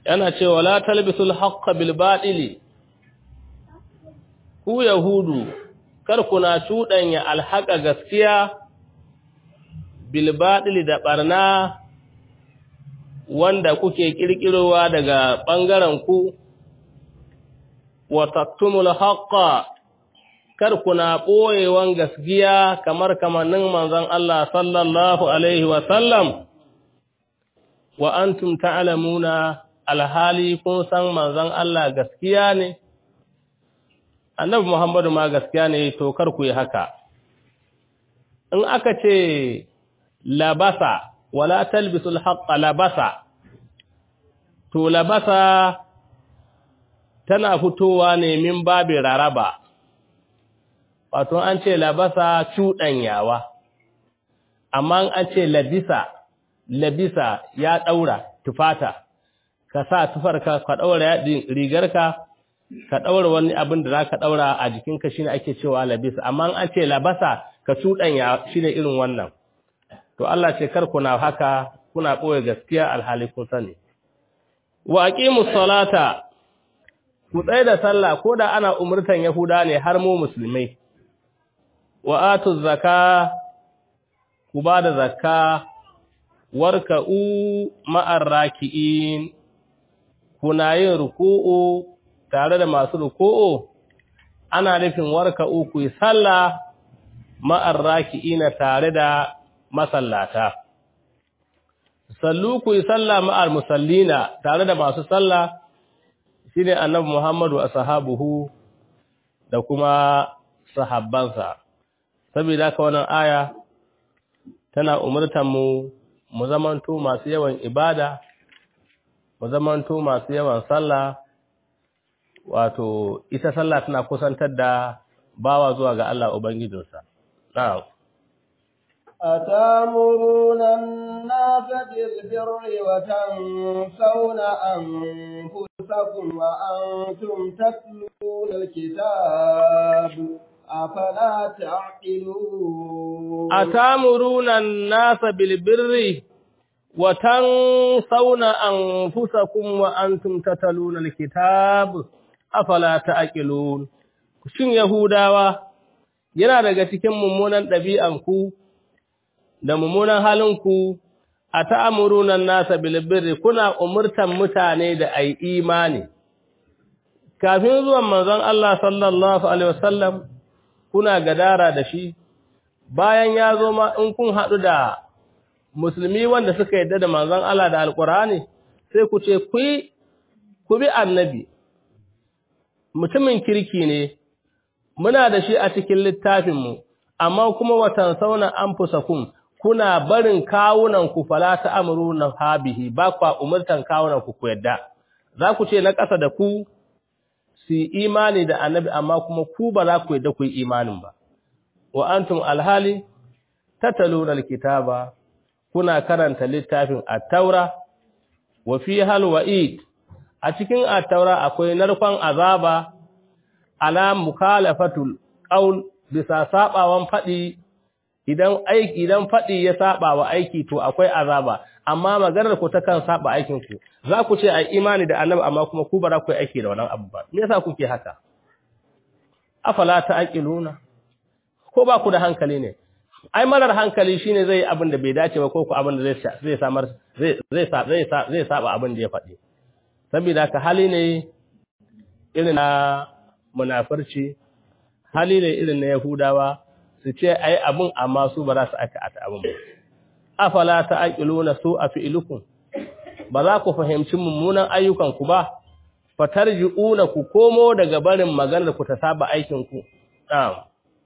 yana cewa la talbisul haqqa bil batili, ku yahudu kar kuna cuɗanya alhaqa gaskiya bil batili da barna wanda kuke kirkirowa daga bangaren ku, wa taktumul haqqa kar kuna ɓoyewan gaskiya kamar kamannin manzon Allah sallallahu alaihi wa sallam, wa antum ta'lamuna alhali kun san manzon Allah gaskiya ne, annabi Muhammadu ma gaskiya ne, to kar ku yi haka. In aka ce labasa, wala talbisul haqqa labasa, to labasa tana fitowa ne min babin raraba, wato an ce labasa cuɗanyawa, amma an ce labisa ya ɗaura tufata, ka sa tufarka ka ɗaura rigarka, ka ɗaura wani abin da za ka ɗaura a jikinka shi ne ake cewa labisa, amma an ce labasa ka cuɗanya shi ne irin wannan. To Allah ce kar kuna haka, kuna ɓoye gaskiya alhali kun sani. Wa aqimus salata, ku tsaye da sallah ko da ana umurtan Yahuda ne har mu musulmai. Wa atuz zaka, ku ba da zakka, warka'u ma'ar raki'in, kuna yin ruku'u tare da masu ruku'u, ana nufin warka'u ku yi sallah ma'ar raki'ina tare da masallata. Sallu ku yi sallah ma'ar musallina tare da masu sallah, shi ne annabi Muhammadu a sahabuhu da kuma sahabbansa. Saboda haka wannan aya tana umurtanmu mu zamanto masu yawan ibada, mu zamanto masu yawan sallah, wato ita sallah tana kusantar da bawa zuwa ga Allah Ubangijinsa. Na'am. أتامرون الناس بالبر وتنسون أنفسكم وأنتم تتلون الكتاب أفلا تعقلون أتامرون الناس بالبر وتنسون أنفسكم وأنتم تتلون الكتاب أفلا تعقلون shin Yahudawa yana daga cikin mummunan ɗabi'anku da mummunan halinku, a ta'amurunan nasa bilbirri kuna umurtan mutane da ai imani. Kafin zuwan manzon Allah sallallahu Alaihi wasallam kuna gadara da shi, bayan ya zo ma in kun haɗu da musulmi wanda suka yadda da manzon Allah da Alƙur'ani, sai ku ce, ku bi annabi, mutumin kirki ne, muna da shi a cikin littafinmu, amma kuma watan sauna an fusakun, kuna barin kawunanku fala ta amuru na habihi, ba kwa umurtan kawunanku ku yadda, za ku ce na ƙasa da ku su yi imani da annabi, amma kuma ku ba za ku yadda ku yi imanin ba. Wa antum alhali, tattaluna alkitaba, kuna karanta littafin attaura, wa fi halwa'id, a cikin attaura akwai narkon azaba, ala mukalafatul qaul bisa sabawan faɗi, idan faɗi ya saba wa aiki to akwai azaba, amma maganar ku ta kan saba aikin ku, za ku ce ai imani da annabi amma kuma ku ba za ku yi aiki da wannan abu ba. Me yasa kuke haka? Afala ta'qiluna, ko ba ku da hankali ne? Ai marar hankali shine zai abin da bai dace ba, ko ku abin da zai saba abin da ya faɗi. Saboda haka hali ne irin na munafirci, hali ne irin na Yahudawa, su ce ai abun amma su ba za su aka abun ba. Afala ta'qiluna su a fi'ilukum, ba za ku fahimci mummunan ayyukanku ba, fatarji'una ku komo daga barin maganar ku ta saba aikinku. Na'am.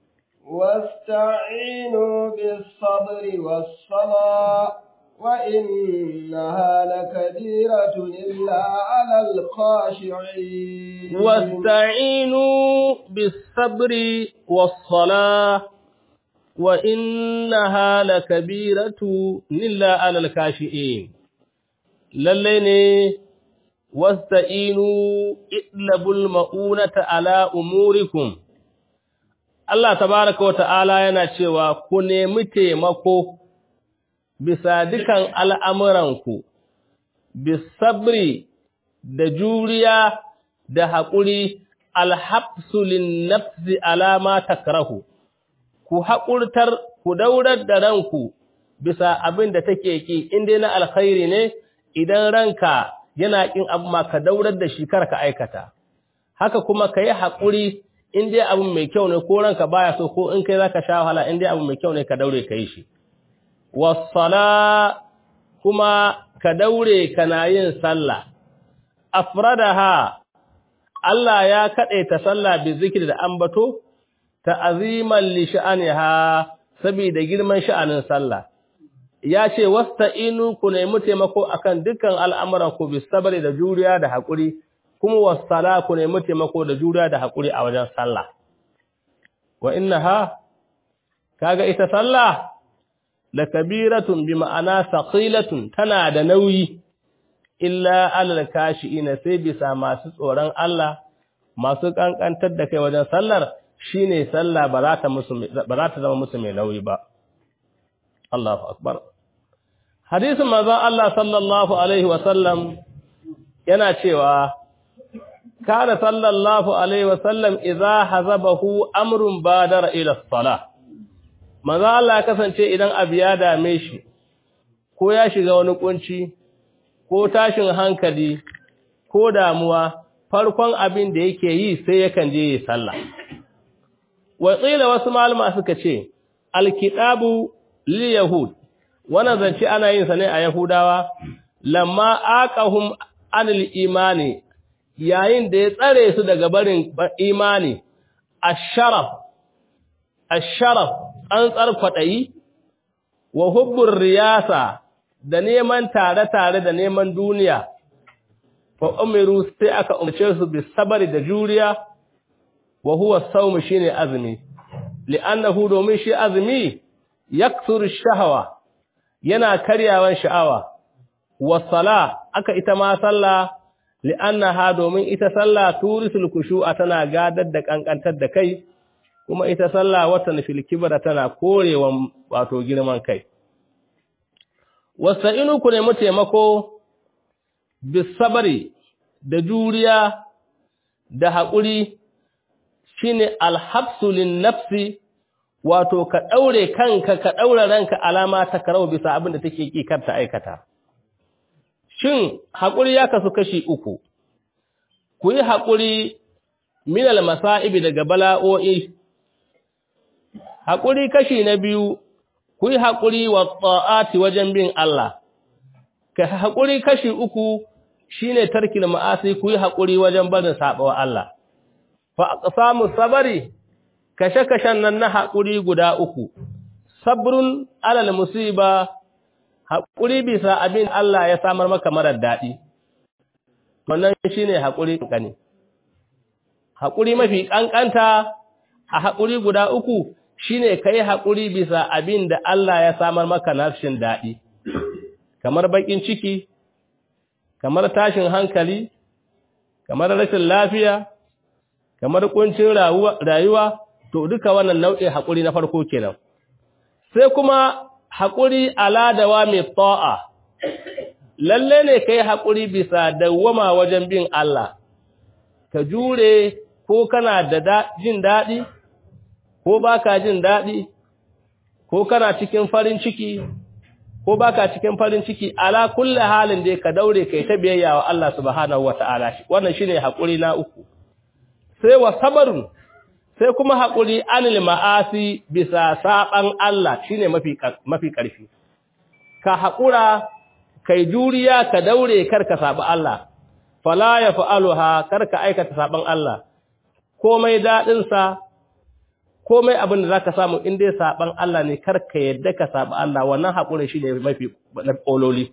واستعينوا بالصبر والصلاة وإنها لكبيرة إلا على الخاشعين واستعينوا بالصبر والصلاة وإنها لكبيرة إلا على الخاشعين للين واستعينوا اطلبوا المؤونة على أموركم. Allah tabaraka wata'ala yana cewa ku nemi taimako bisa dukan al'amuranku, bisabri da juriya da haƙuri alhabsu lin nafsi alama takrahu ku haƙurtar ku daurar da ranku bisa abin da take ki in dai na alkhairi ne idan ranka yana kin abu ma ka daurar da shi kar ka aikata haka kuma kai haƙuri in dai abu mai kyau ne ko ranka baya so ko in kai zaka sha wahala in dai abu mai kyau ne ka daure kai shi was-sala kuma ka daure kana yin sallah afradaha Allah ya kadaita sallah bi zikri da ambato ta'aziman li sha'aniha saboda girman sha'anin sallah ya ce wasta'inu ku nemi taimako akan dukkan al'amuran ku bis sabri da juriya da hakuri kuma was-sala ku nemi taimako da juriya da hakuri a wajen sallah wa innaha kaga ita sallah la kabiratun bi ma'ana saqilatun tana da nauyi illa alal kashiina sai bisa masu tsoron Allah masu kankantar da kai wajen sallar shine sallah ba za ta zama musu mai nauyi ba Allahu akbar hadisin manzon Allah sallallahu alaihi wasallam yana cewa kana sallallahu alaihi wasallam idza hazabahu amrun badara ila as-salah manzon Allah ya kasance idan abu ya dame shi ko ya shiga wani kunci ko tashin hankali ko damuwa farkon abin da yake yi sai yakan je yi sallah watsila wasu malama suka ce alkitabu lil yahud wannan zance ana yin sa ne a yahudawa lamma aqahum anil imani yayin da ya tsare su daga barin imani asharaf an tsarkwadayi wa hubbur riyasa da neman tare da neman duniya fa umiru sai aka umarce su bi sabari da juriya wa huwa sawm shine azmi li'annahu domin shi azmi yaksuru shahwa yana karyawan sha'awa wa sala aka ita ma sallah li'annaha domin ita sallah turisul khushu'a tana gadar da kankantar da kai kuma ita sallah watan fil kibra tana korewan wato girman kai wasa'inu ku nemi taimako bisabari da juriya da haƙuri shine alhabsu lin nafsi wato ka daure kanka ka daura ranka alama ta karau bisa abin da take ki karta aikata shin haƙuri ya kasu kashi uku ku yi haƙuri min al masaibi daga bala'o'i haƙuri kashi na biyu ku yi haƙuri wa ta'ati wajen bin Allah, ka haƙuri kashi uku shi ne tarkil ma'asi ku yi haƙuri wajen barin saɓawa Allah. Fa a samu sabari, kashe-kashen nan na haƙuri guda uku, sabrun alal musiba, haƙuri bisa abin Allah ya samar maka marar daɗi, wannan shi ne haƙuri ƙanƙani. Haƙuri mafi ƙanƙanta a haƙuri guda uku, shine kai haƙuri bisa abin da Allah ya samar maka na rashin daɗi kamar bakin ciki kamar tashin hankali kamar rashin lafiya kamar kuncin rayuwa to duka wannan nau'in haƙuri na farko kenan sai kuma haƙuri ala dawami ta'a lalle ne kai haƙuri bisa dawwama wajen bin Allah ka jure ko kana da jin daɗi ko baka jin daɗi ko kana cikin farin ciki ko baka cikin farin ciki ala kulli halin da ka daure kai ta biyayya wa Allah subhanahu wataala wannan shine hakuri na uku sai wa sabarun sai kuma hakuri anil ma'asi bisa saban Allah shine mafi karfi ka hakura kai juriya ka daure karka saba Allah fala yaf'aluha karka aikata saban Allah komai dadin sa komai abin da zaka samu in dai saban Allah ne karka yadda ka saba Allah wannan hakurin shine mafi ololi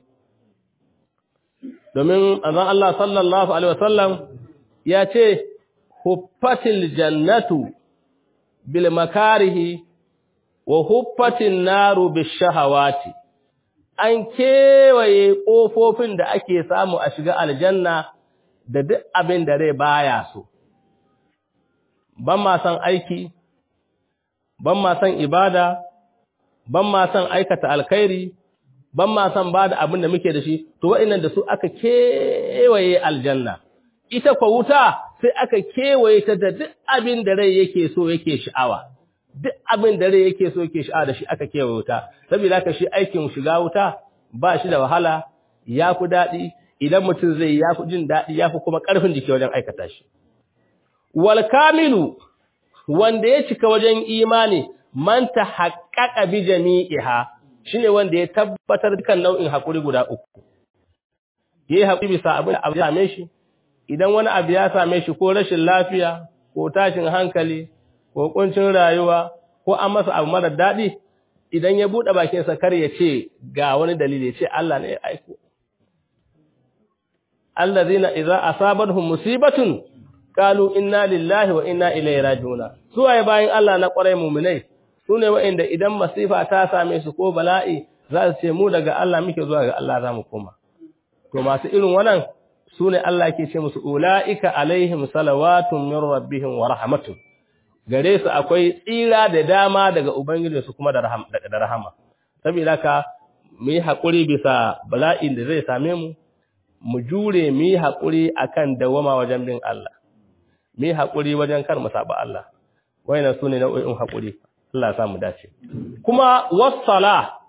domin azan Allah sallallahu alaihi wasallam ya ce huffatil jannatu bil makarihi wa huffatin naru bis shahawati an kewaye kofofin da ake samu a shiga aljanna da duk abin da rai baya so ban ma san aiki ban ma san ibada ban ma san aikata alkhairi ban ma san ba da abin da muke da shi to wa'annan da su aka kewaye aljanna ita kwa wuta sai aka kewaye ta da duk abin da rai yake so yake sha'awa duk abin da rai yake so yake sha'awa da shi aka kewaye wuta saboda haka shi aikin shiga wuta ba shi da wahala ya fi daɗi idan mutum zai ya fi jin daɗi ya fi kuma ƙarfin jiki wajen aikata shi wal kamilu wanda ya cika wajen imani man tahaqqaqa bi jami'iha shine wanda ya tabbatar dukan nau'in hakuri guda uku yayi hakuri bisa abin da ya same shi idan wani abu ya same shi ko rashin lafiya ko tashin hankali ko kuncin rayuwa ko an masa abu mara dadi idan ya bude bakin sa kar ya ce ga wani dalili ya ce Allah ne ya aiko allazina idza asabatuhum musibatun qalu inna lillahi wa inna ilaihi raji'un suwaye bayin Allah na kwarai mu'minai sune waɗanda idan masifa ta same su ko bala'i za su ce mu daga Allah muke zuwa ga Allah za mu koma to masu irin wannan sune Allah yake ce musu ulaika alaihim salawatun min rabbihim wa rahmatun gare su akwai tsira da dama daga ubangiji su kuma da rahama saboda ka mu yi hakuri bisa bala'in da zai same mu mu jure mu yi hakuri akan dawama wajen bin Allah mu yi hakuri wajen kar mu saba Allah wayannan sune nau'in hakuri Allah ya samu dace kuma wassala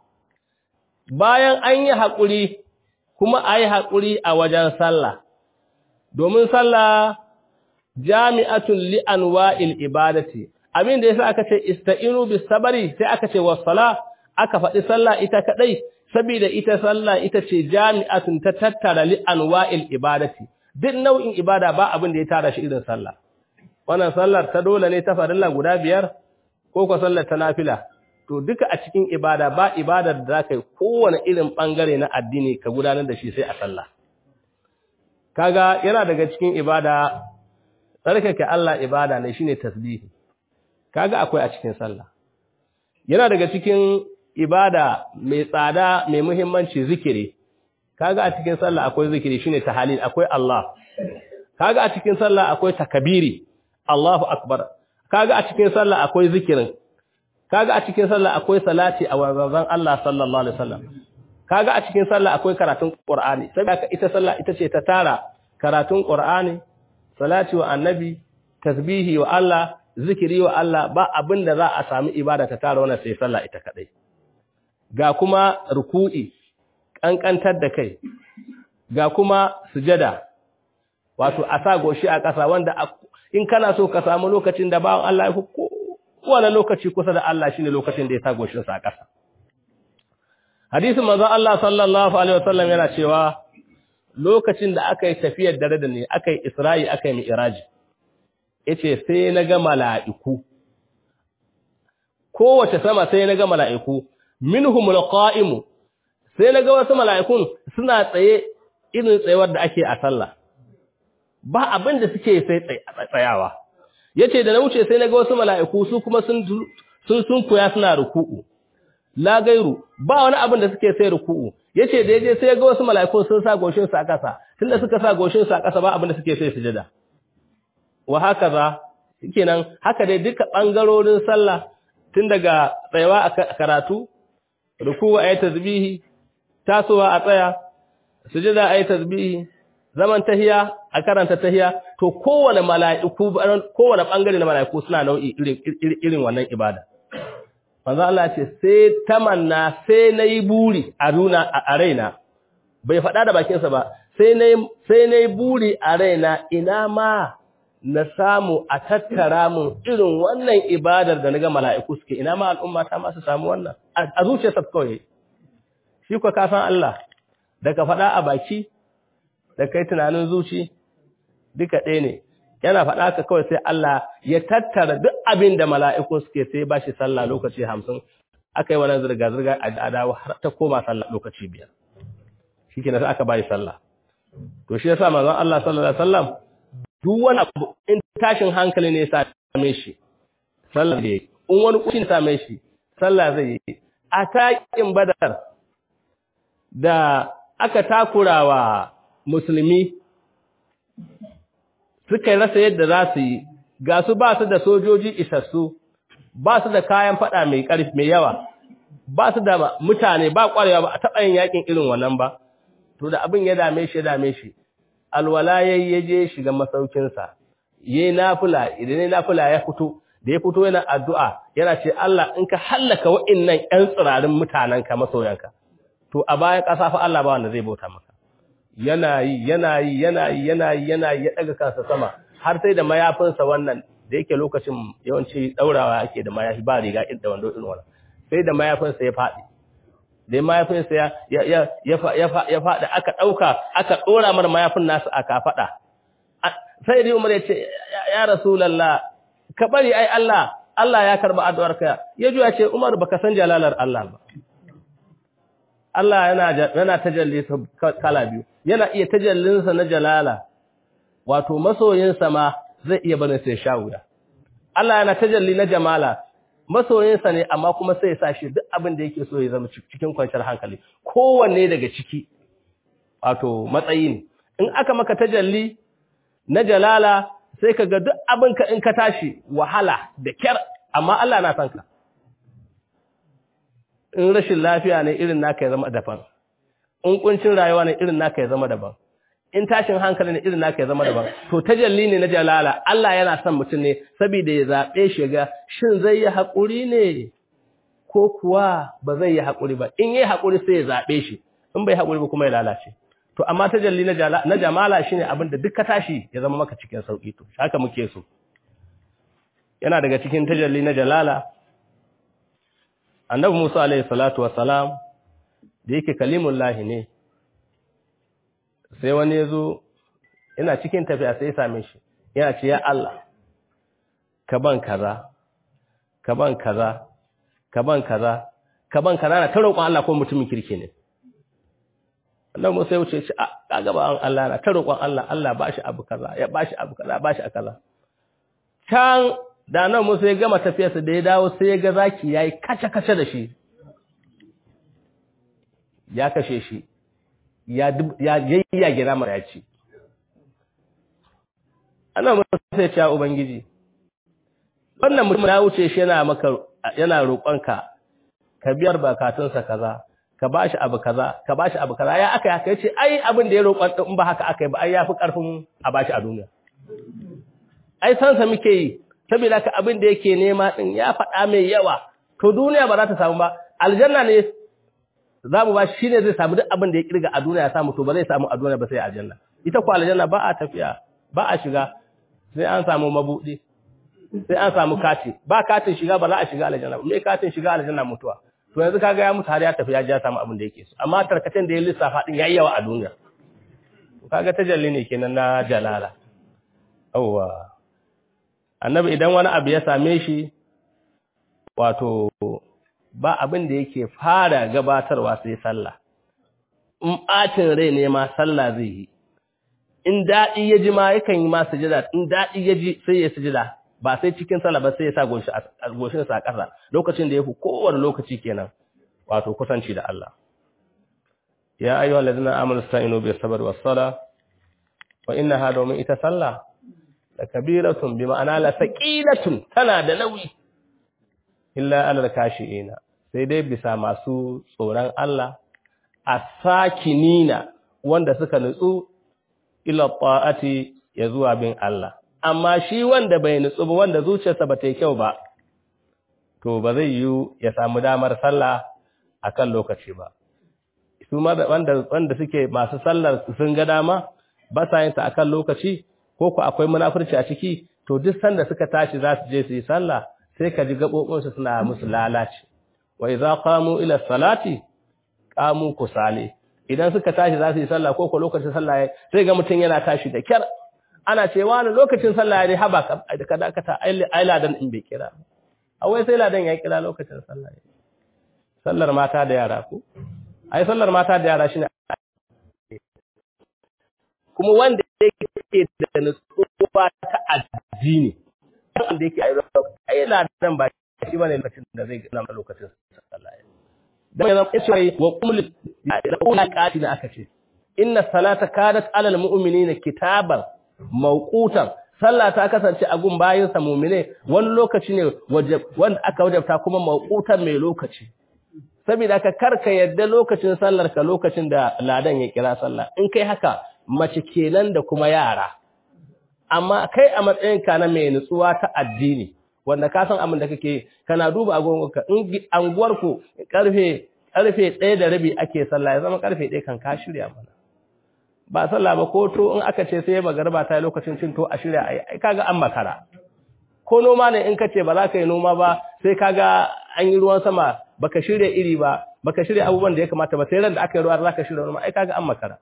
bayan an yi hakuri kuma ayi hakuri a wajen sallah domin sallah jami'atun li anwa'il ibadati abin da yasa aka ce ista'inu bis sabri sai aka ce wassala aka faɗi sallah ita kadai saboda ita sallah ita ce jami'atun ta tattara li anwa'il ibadati duk nau'in ibada ba abin da ya tara shi irin sallah wannan sallar ta dole ne ta farilla guda 5 ko ko sallar ta nafila to duka a cikin ibada ba ibadar da zaka yi kowane irin bangare na addini ka gudanar da shi sai a sallah kaga yana daga cikin ibada tsarkake Allah ibada ne shine tasbihi kaga akwai a cikin sallah yana daga cikin ibada mai tsada mai muhimmanci zikiri kaga a cikin sallah akwai zikiri shine tahlil akwai Allah kaga a cikin sallah akwai takbiri Allahu akbar kaga a cikin sallah akwai zikirin kaga a cikin sallah akwai salati a manzon Allah sallallahu alaihi wasallam kaga a cikin sallah akwai karatun Qur'ani saboda ita sallah ita ce ta tara karatun Qur'ani salati wa annabi tasbihi wa Allah zikiri wa Allah ba abinda za a sami ibada ta tara wannan sai sallah ita kadai ga kuma ruku'i kankantar da kai ga kuma sujada wato a sa goshi a ƙasa wanda in kana so ka samu lokacin da bawan Allah ya fi kowane lokaci kusa da Allah shine lokacin da ya sa goshin sa a ƙasa hadisin manzon Allah sallallahu alaihi wasallam yana cewa lokacin da aka yi tafiyar dare da ne aka yi Isra'i aka yi Mi'raji yace sai na ga mala'iku kowace sama sai na ga mala'iku minhumul qa'imu sai na ga wasu mala'ikun suna tsaye irin tsayuwar da ake a sallah ba abin da suke sai tsayawa yace da na wuce sai na ga wasu mala'iku su kuma sun koya suna ruku'u la gairu ba wani abin da suke sai ruku'u yace da yaje sai ga wasu mala'iku sun sa goshin su a ƙasa tunda suka sa goshin su a ƙasa ba abin da suke sai sujada wa hakaza kenan haka dai duka bangarorin sallah tun daga tsayawa a karatu ruku'u ayi tasbihi tasowa a tsaya sujada ayi tasbihi zaman tahiya a karanta tahiya to kowane bangare na mala'iku suna nau'i irin wannan ibada manzo Allah ce sai tamanna sai nayi buri a raina bai faɗa da bakinsa ba sai nayi buri a raina ina ma na samu a tattara mun irin wannan ibadar da naga mala'iku suke ina ma al'umma ta ma su samu wannan a zuciyarsa kawai shi ko ka san Allah da ka faɗa a baki da kai tunanin zuci duka ɗaya ne yana faɗa ka kawai sai Allah ya tattara duk abin da mala'iku suke sai ba shi sallah lokaci 50 aka yi wannan zirga-zirga a dawo har ta koma sallah lokaci 5 shi ke sai aka ba shi sallah to shi yasa manzon Allah sallallahu alaihi wasallam duk wani abu in tashin hankali ne ya same shi sallah zai yi in wani kushin same shi sallah zai yi a taƙin Badar da aka takurawa musulmi suka rasa yadda za su yi ga su ba su da sojoji isassu ba su da kayan fada mai ƙarfi mai yawa ba su da mutane ba kwarewa ba a taɓa yin yakin irin wannan ba to da abin ya dame shi alwala yayi je shiga masaukinsa yayi nafila idan yayi nafila ya fito da ya fito yana addu'a yana ce Allah in ka hallaka wa'annan ƴan tsirarin mutanenka masoyanka to a bayan ƙasa fa Allah ba wanda zai bauta maka yana yi ya daga kansa sama har sai da mayafinsa wannan da yake lokacin yawanci daurawa ake da mayafi ba riga da wando irin wannan sai da mayafinsa ya faɗi da mayafinsa ya faɗi aka ɗauka aka ɗora mar mayafin nasu aka faɗa sai dai Umar ya ce ya Rasulullah ka bari ai Allah ya karba addu'arka ya juya ce Umar baka san jalalar Allah ba Allah yana tajalli kala biyu yana iya tajallinsa na jalala wato masoyinsa ma zai iya barin sai sha wuya Allah yana tajalli na jamala masoyinsa ne amma kuma sai ya sa shi duk abin da yake so ya zama cikin kwanciyar hankali kowanne daga ciki wato matsayi ne in aka maka tajalli na jalala sai ka ga duk abin ka in ka tashi wahala da kyar amma Allah na san ka in rashin lafiya ne irin naka ya zama daban in kuncin rayuwa ne irin naka ya zama daban in tashin hankali ne irin naka ya zama daban to tajalli ne na jalala Allah yana son mutum ne saboda ya zabe shi ga shin zai yi hakuri ne ko kuwa ba zai yi hakuri ba in yi hakuri sai ya zabe shi in bai hakuri ba kuma ya lalace to amma tajalli na jamala shine abin da duk ka tashi ya zama maka cikin sauki to haka muke so yana daga cikin tajalli na jalala annabi Musa alayhi salatu wassalam da yake kalimullahi ne sai wani yazo ina cikin tafiya sai ya same shi yana ce ya Allah ka ban kaza ka ban kaza ka ban kaza ka ban kaza na ta roƙon Allah ko mutumin kirki ne annabi Musa ya wuce shi a gaba Allah na ta roƙon Allah Allah bashi abu kaza ya bashi abu kaza bashi kaza can da nan Musa ya gama tafiyarsa da ya dawo sai ya ga zaki yayi kace-kace da shi ya kashe shi ya gira mara ya ci ana Musa ya ce ubangiji wannan mutum ya wuce shi yana roƙonka ka biyar bakatunsa kaza ka bashi abu kaza ya aka haka yace ai abin da ya roƙon in ba haka aka yi ba ai yafi karfin a bashi a duniya ai sansa muke yi saboda ka abin da yake nema din ya faɗa mai yawa to duniya ba za ta samu ba aljanna ne za mu ba shi ne zai samu duk abin da ya kirga a duniya ya samu to ba zai samu a duniya ba sai aljanna ita ko aljanna ba a tafiya ba a shiga sai an samu mabudi sai an samu kati ba katin shiga ba za a shiga aljanna ba me katin shiga aljanna mutuwa to yanzu kaga ya mutu har ya tafi ya ja samu abin da yake so amma tarkacen da ya lissafa din yayi yawa a duniya to kaga tajalli ne kenan na jalala awwa annabi idan wani abu ya same shi wato ba abin da yake fara gabatarwa sai sallah in ɓacin rai ne ma sallah zai yi in daɗi ya ji ma yakan yi ma sujada in daɗi ya ji sai ya sujada ba sai cikin sallah ba sai ya sa goshinsa a ƙasa lokacin da ya fi kowane lokaci kenan wato kusanci da Allah ya ayyuhal ladina amanu sta'inu bis sabri was sala wa innaha domin ita sallah la kabiratun bi ma'ana la saqilatun tana da nauyi illa alal kashiina sai dai bisa masu tsoron Allah asakinina wanda suka nutsu ila ta'ati ya zuwa bin Allah amma shi wanda bai nutsu ba wanda zuciyarsa ba ta yi kyau ba to ba zai yi ya samu damar sallah akan lokaci ba su ma wanda suke masu sallar sun ga dama ba sa yin ta akan lokaci ko ku akwai munafurci a ciki to duk sanda suka tashi za su je su yi sallah sai ka ji gabobinsu suna musu lalaci wa idza qamu ila salati qamu kusali idan suka tashi za su yi sallah ko lokacin sallah sai ga mutum yana tashi da kyar ana cewa ne lokacin sallah ne haba ka dakata ai ladan in bai kira awai sai ladan ya kira lokacin sallah sallar mata da yara ko ai sallar mata da yara shine kuma wanda yake da nutsuwa ta addini wanda yake ai ladan ba shi bane lokacin da zai gina lokacin sallah dan yanzu yace wa qul la qatina aka ce inna salata kanat alal mu'minina kitaban mawqutan sallah ta kasance a gun bayin sa mu'mine wani lokaci ne wanda aka wajabta kuma mawqutan mai lokaci saboda ka karka yadda lokacin sallar ka lokacin da ladan ya kira sallah in kai haka mace kenan da kuma yara amma kai a matsayin ka na mai nutsuwa ta addini wanda ka san abin da kake kana duba agogonka in anguwar ku karfe 1:30 ake sallah ya zama karfe 1 kan ka shirya mana ba sallah ba ko to in aka ce sai magarba ta lokacin cin to a shirya ai kaga an makara ko noma ne in kace ba za ka yi noma ba sai kaga an yi ruwan sama baka shirya iri ba baka shirya abubuwan da ya kamata ba sai ran da aka yi ruwa za ka shirya noma ai kaga an makara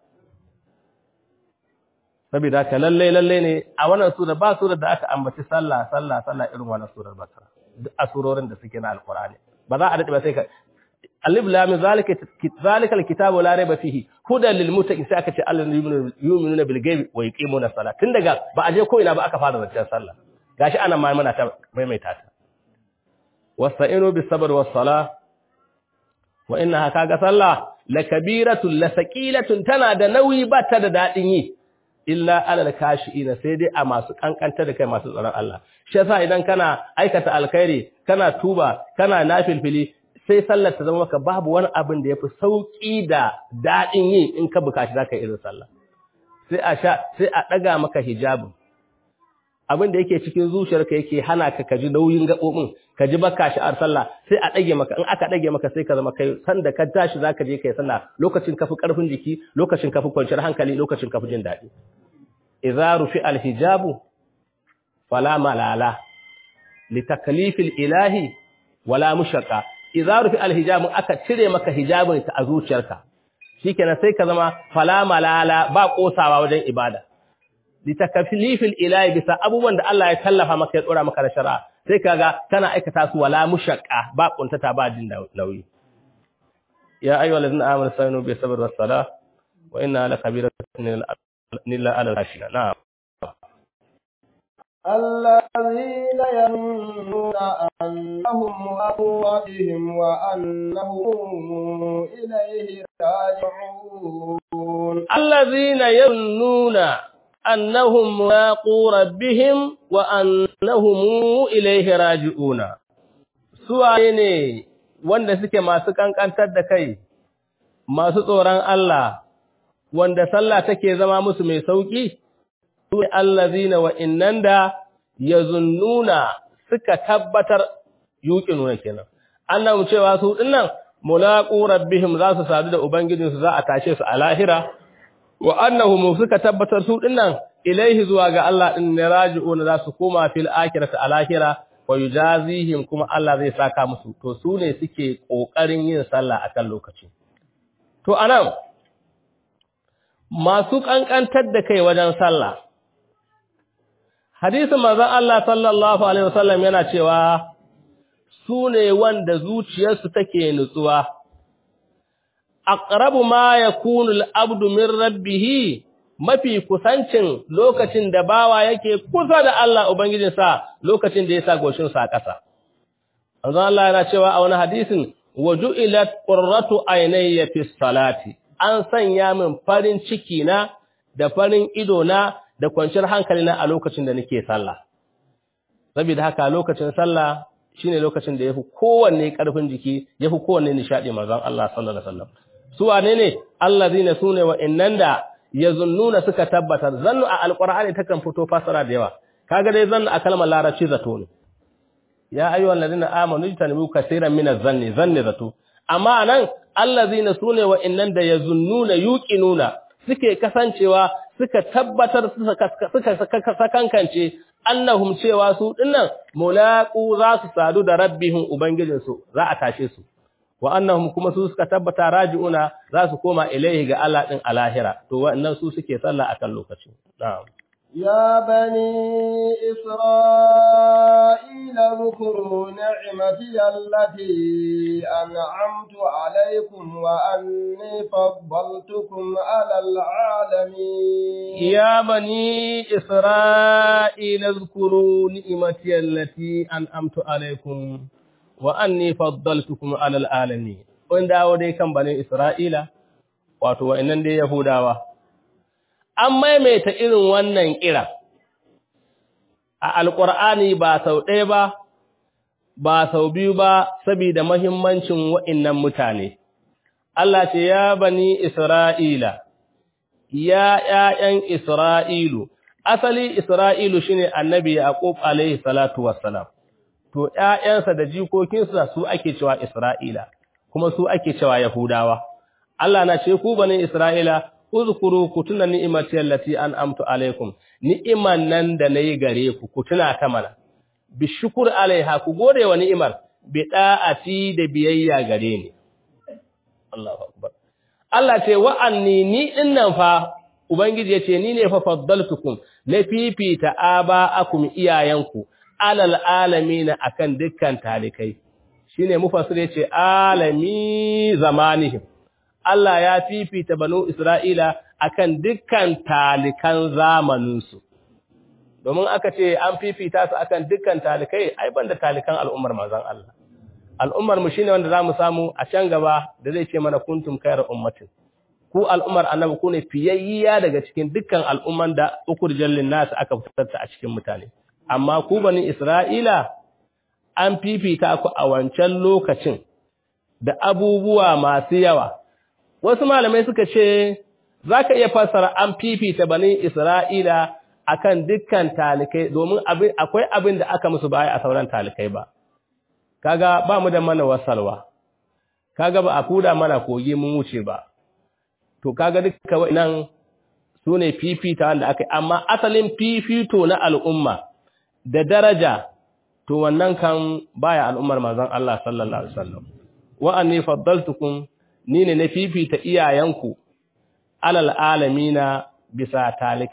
saboda ka lalle ne a wannan sura ba sura da aka ambaci sallah irin wannan surar bakara duk a surorin da suke na alqur'ani ba za a dade ba sai ka alif lam zalika alkitabu la rayba fihi hudan lil muttaqin sai aka ce allazina yu'minuna bil ghaibi wa yuqimuna salat tun daga ba a je ko ina ba aka fara zancen sallah gashi ana ma muna ta maimaita ta wasta'inu bis sabr was salah wa innaha kaga sallah lakabiratun lasaqilatun tana da nauyi ba ta da dadin yi illa alal kashiina sai dai a masu kankanta da kai masu tsaron Allah shi yasa idan kana aikata alkhairi kana tuba kana nafilfili sai sallar ta zama maka babu wani abin da yafi sauki da dadin yi in ka bukaci zaka yi irin sallah sai a daga maka hijabin abin da yake cikin zuciyarka yake hana ka kaji nauyin gabobin kaji baka shi'ar sallah sai a dage maka in aka dage maka sai ka zama kai sanda ka tashi zaka je kai sallah lokacin kafi karfin jiki lokacin kafi kwanciyar hankali lokacin kafi jin dadi idza rufi alhijabu fala malala litaklifil ilahi wala mushaqqa idza rufi alhijabu aka cire maka hijabin ta a zuciyarka shikenan sai ka zama fala malala ba kosawa wajen ibada litakafilifil ilahi bisa abubuwan da Allah ya tallafa maka ya tsora maka da shari'a sai kaga kana aikata su wala mushaqqa ba kuntata ba jin nauyi ya ayyuhallazina amanu sayinu bi sabr was salah wa inna lakabiratun illa ala al-khashiya na'am الذين يظنون أنهم أقواتهم وأنهم إليه راجعون الذين يظنون أنهم ملاقو ربهم وأنهم إليه راجعون suwaye ne wanda suke masu kankantar da kai masu tsoron Allah wanda sallah take zama musu mai sauki su allazina wa innanda yazunnuna suka tabbatar yuqinuna kenan annabi cewa su dinnan mulaqu rabbihim za su sadu da ubangijinsu za a tashe su a lahira wa annahum suka tabbatar su dinnan ilaihi zuwa ga Allah din ne raji'una za su koma fil akhirati a lahira wa yujazihim kuma Allah zai saka musu to su ne suke kokarin yin sallah akan lokaci to anan masu kankantar da kai wajen sallah hadisin manzon Allah sallallahu alaihi wasallam yana cewa su ne wanda zuciyarsu take nutsuwa aqrabu ma yakunu al-abdu min rabbih mafi kusancin lokacin da bawa yake kusa da Allah ubangijinsa lokacin da ya sa goshin sa ƙasa manzon Allah yana cewa a wani hadisin waju'ilat qurratu aynayya fi salati an sanya min farin ciki na da farin ido na da kwanciyar hankali na a lokacin da nake sallah saboda haka lokacin sallah shine lokacin da yafi kowanne karfin jiki yafi kowanne nishadi manzon Allah sallallahu alaihi wasallam su wane ne allazina sune wa innanda yazunnuna suka tabbatar zannu a alqur'ani takan fito fasara da yawa kaga dai zannu a kalmar larabci zato ne ya ayyuhal ladina amanu jtanibu kaseeran minaz zanni zato amma anan allazina sune wa innanda yazunnuna yuqinuna suke kasancewa suka tabbatar suka sakankance annahum cewa su dinnan mulaqu za su sadu da rabbihim ubangijinsu za a tashe su wa annahum kuma su suka tabbata raji'una za su koma ilaihi ga Allah din alahira to wannan su suke sallah akan lokaci na'am يا بني إسرائيل اذكروا نعمتي التي أنعمت عليكم وأني فضلتكم على العالمين يا بني إسرائيل اذكروا نعمتي التي أنعمت عليكم وأني فضلتكم على العالمين وإن داو دي كان بني إسرائيل واتوا إنن دي يهوداوا an maimaita irin wannan kira a alƙur'ani ba sau ɗaya ba ba sau biyu ba saboda muhimmancin wa'innan mutane. Allah ce ya bani Isra'ila, ya ‘ya'yan Isra'ilu, asali Isra'ilu shine annabi Yaqub alaihi salatu wassalam, to ‘ya'yansa da jikokinsa su ake cewa Isra'ila, kuma su ake cewa Yahudawa. Allah na ce ku bani Isra'ila, uzkuru ku tuna ni'imati allati an'amtu alaikum, ni'iman nan da nayi gare ku, ku tuna ta mana. Bi shukur alaiha ku gode wa ni'imar, bi da'ati da biyayya gare ni. Allahu akbar. Allah ce wa'anni ni dinnan fa Ubangiji yace ni ne fa faddaltukum na fifita aba'akum iyayenku alal alamin akan dukkan talikai. Shine mufassir yace alami zamanihim. Allah ya fifita banu Isra'ila akan dukkan talikan zamaninsu. Domin aka ce an fifita su akan dukkan talikai, ai banda talikan al'ummar manzon Allah. Al'ummar mu shine wanda zamu samu a can gaba da zai ce mana kuntum khayra ummatin. Ku al'ummar annabi ku ne fiyayya daga cikin dukkan al'umman da ukurjal linnas aka fitar ta a cikin mutane. Amma ku bani Isra'ila an fifita ku a wancan lokacin da abubuwa masu yawa. Wasu malamai suka ce zaka iya fassara an fifita bani Isra'ila akan dukkan talikai domin akwai abin da aka musu baya a sauran talikai ba. Kaga ba mu da mana wasalwa, kaga ba a kuda mana kogi mun wuce ba, to kaga duka wa'innan su ne fifita wanda aka yi, amma asalin fifito na al'umma da daraja, to wannan kan baya al'ummar manzon Allah sallallahu Alaihi wasallam. Wa'anni faddaltukum ni ne na fifita iyayenku alal alamina bisa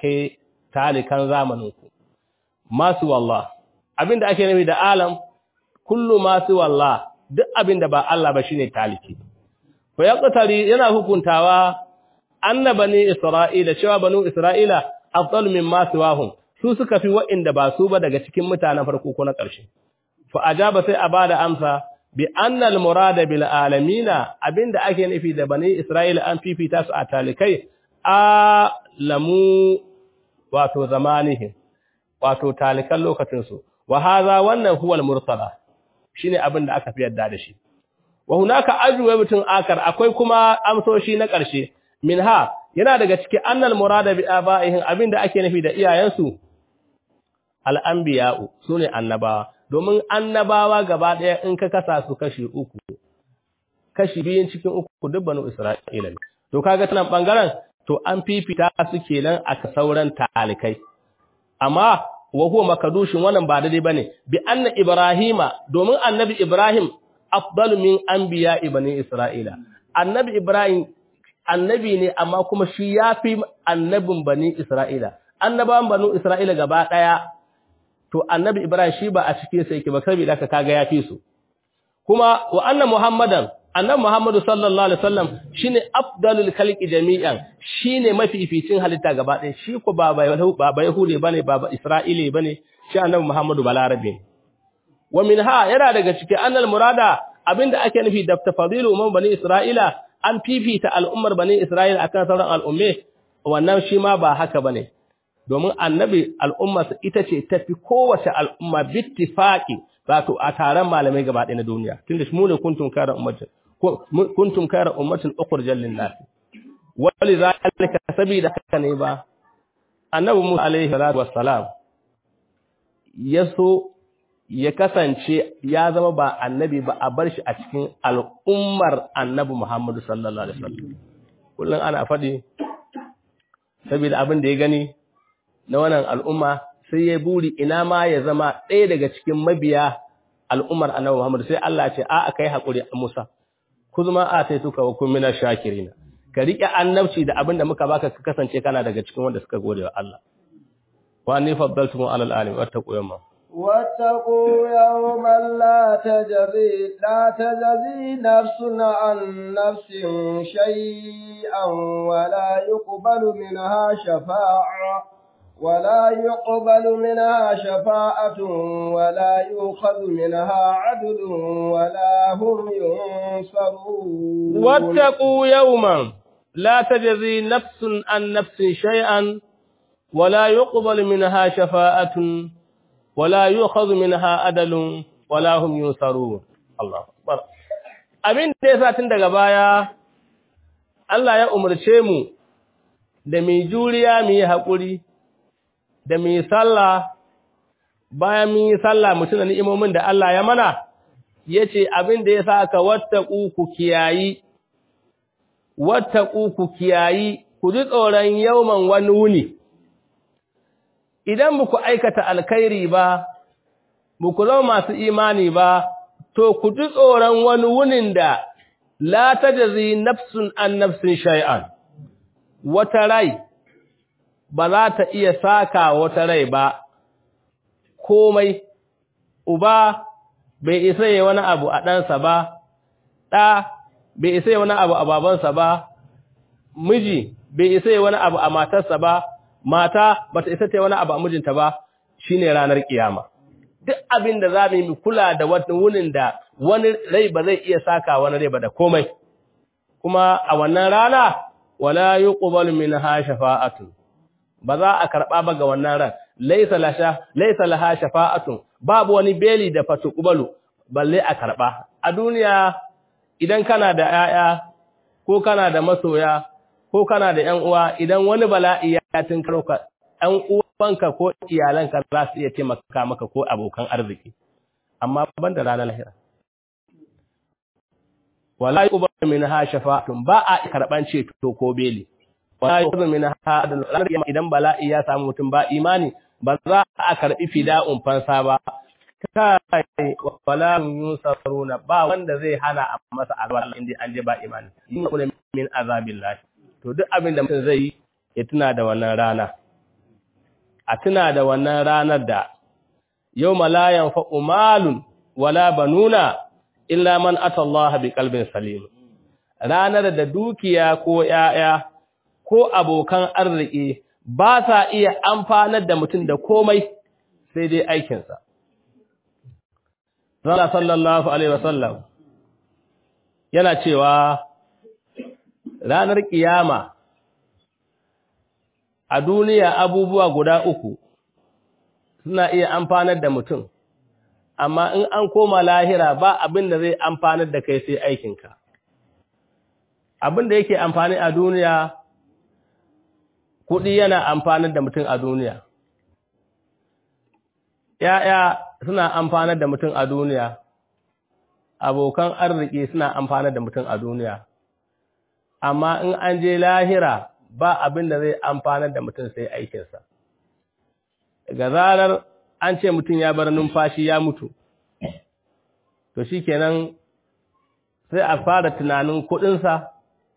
talikan zamaninku. Masu wallah, abinda ake nufi da alam, kullu masu wallah, duk abinda ba Allah ba shine taliki. Ko ya qatari yana hukuntawa annabani Isra'ila cewa banu Isra'ila afdalu mimma siwahum, su suka fi wa'inda ba su ba daga cikin mutanen farko ko na ƙarshe. Fa ajaba sai a bada amsa bi annal murada bil alamina, abinda ake nufi da bani Isra'ila an fifita su a talikai alamu wato zamanihim, wato talikan lokacin su. Wa hadha wannan huwa al-mursala, shine abinda aka fi yadda da shi. Wa hunaka ajwabatun akar, akwai kuma amsoshi na ƙarshe. Minha yana daga cikin annal murada bi aba'ihim, abinda ake nufi da iyayensu al-anbiya'u, sune annabawa. Domin annabawa gaba ɗaya in ka kasa su kashi uku, kashi biyun cikin uku duk banu Isra'ila ne. To kaga tanan bangaren, to an fifita su kenan aka sauran talikai. Amma wa huwa makadushin wannan ba daidai bane, bi anna Ibrahima, domin annabi Ibrahim afdalu min anbiya'i bani Isra'ila. Annabi Ibrahim annabi ne, amma kuma shi yafi annabin bani Isra'ila. Annabawan banu Isra'ila gaba ɗaya, to annabi Ibrahim shi ba a cikin sa yake ba, saboda haka kaga yafi su. Kuma wa anna Muhammadan, annabi Muhammadu sallallahu alaihi wasallam shine afdalul khalqi jami'an, shine mafificin halitta gaba ɗaya. Shi ko ba Yahudi bane, ba Isra'ili bane, shi annabi Muhammadu balarabe. Wa minha yana daga cikin annal murada, abinda ake nufi da tafadilu umman bani Isra'ila, an fifita al'ummar bani Isra'ila akan sauran al'umme, wannan shi ma ba haka bane. Domin annabi al'ummarsa ita ce tafi kowace al'umma bittifaqi, wato a taron malamai gaba ɗaya na duniya. Tunda shi mu ne kuntum khayra ummatin ukhrijat lin-nas. Wali zalika sabida haka ne ba annabi Musa alaihi salatu wassalam yaso ya kasance ya zama ba annabi ba, a bar shi a cikin al'ummar annabi Muhammadu sallallahu alaihi wasallam. Kullun ana faɗi saboda abin da ya gani na wannan al'umma, sai ya buri ina ma ya zama ɗaya daga cikin mabiya al'ummar annabi Muhammadu. Sai Allah ce a kai haƙuri Musa, kuzma ataituka wa kun minash shakirin, ka riƙe annabci da abin da muka baka, ka kasance kana daga cikin wanda suka gode wa Allah. Wa anni faddaltukum alal alamin, wattaqu yawma واتقوا يوما لا تجزي نفس عن نفس شيئا ولا يقبل منها شفاعة ولا يؤخذ منها عدل ولا هم ينصرون. واتقوا يوما لا تجزي نفس عن نفس شيئا ولا يقبل منها شفاعة ولا يؤخذ منها عدل wala hum yunsarun. Allahu akbar. Abin da yasa tun daga baya Allah ya umarce mu da mu juriya mu yi haƙuri da mu yi sallah, bayan mu yi sallah mu tuna ni'imomin da Allah ya mana, yace abin da yasa aka wattaqu ku kiyayi ku ji tsoron yawman wani wuni. Idan muku aikata alkhairi ba, muku zama masu imani ba, to ku ji tsoron wani wunin da la tajzi nafsun an nafsin shay'an. Wata rai ba za ta iya saka wata rai ba, komai, uba bai isa yi wani abu a ɗansa ba, ɗa bai isa yi wani abu a babansa ba, miji bai isa yi wani abu a matarsa ba, mata ba ta isa ta yi wani abu a mijinta ba, shine ranar kiyama. Duk abin da za mu yi kula da wani wunin da wani rai ba zai iya saka wani rai ba da komai, kuma a wannan rana wala yuqbalu minha shafa'atun, ba za a karɓa ba ga wannan ran, laisa laha shafa'atun, babu wani beli da fatuqbalu balle a karɓa. A duniya idan kana da 'ya'ya ko kana da masoya ko kana da ƴan uwa, idan wani bala'i ya tinkaro ka, ƴan uwanka ko iyalanka za su iya taimaka maka ko abokan arziki, amma ban da ranar lahira. Wala yuqbalu minha shafa'atun, ba a karɓan ceto ko beli. Wala yuqbalu minha adl, idan bala'i ya samu mutum ba imani, ba za a karɓi fida'un fansa ba. Kai wala yusaruna, ba wanda zai hana a masa azaba inda an je ba imani. Yin min azabillahi. To duk abin da mutum zai yi ya tuna da wannan rana. A tuna da wannan ranar da yawma la yanfa'u malun wala banuna illa man ata Allah bi qalbin salim. Ranar da dukiya ko ƴaƴa ko abokan arziki ba sa iya amfanar da mutum da komai sai dai aikinsa. Allah sallallahu alaihi wasallam yana cewa ranar kiyama a duniya abubuwa guda uku suna iya amfanar da mutum, amma in an koma lahira ba abin da zai amfanar da kai sai aikinka. Abin da yake amfani a duniya, kuɗi yana amfanar da mutum a duniya, ‘ya'ya suna amfanar da mutum a duniya, abokan arziki suna amfanar da mutum a duniya, amma in an je lahira ba abin da zai amfanar da mutum sai aikinsa. Ga zarar an ce mutum ya bar numfashi ya mutu, to shi kenan sai a fara tunanin kuɗinsa,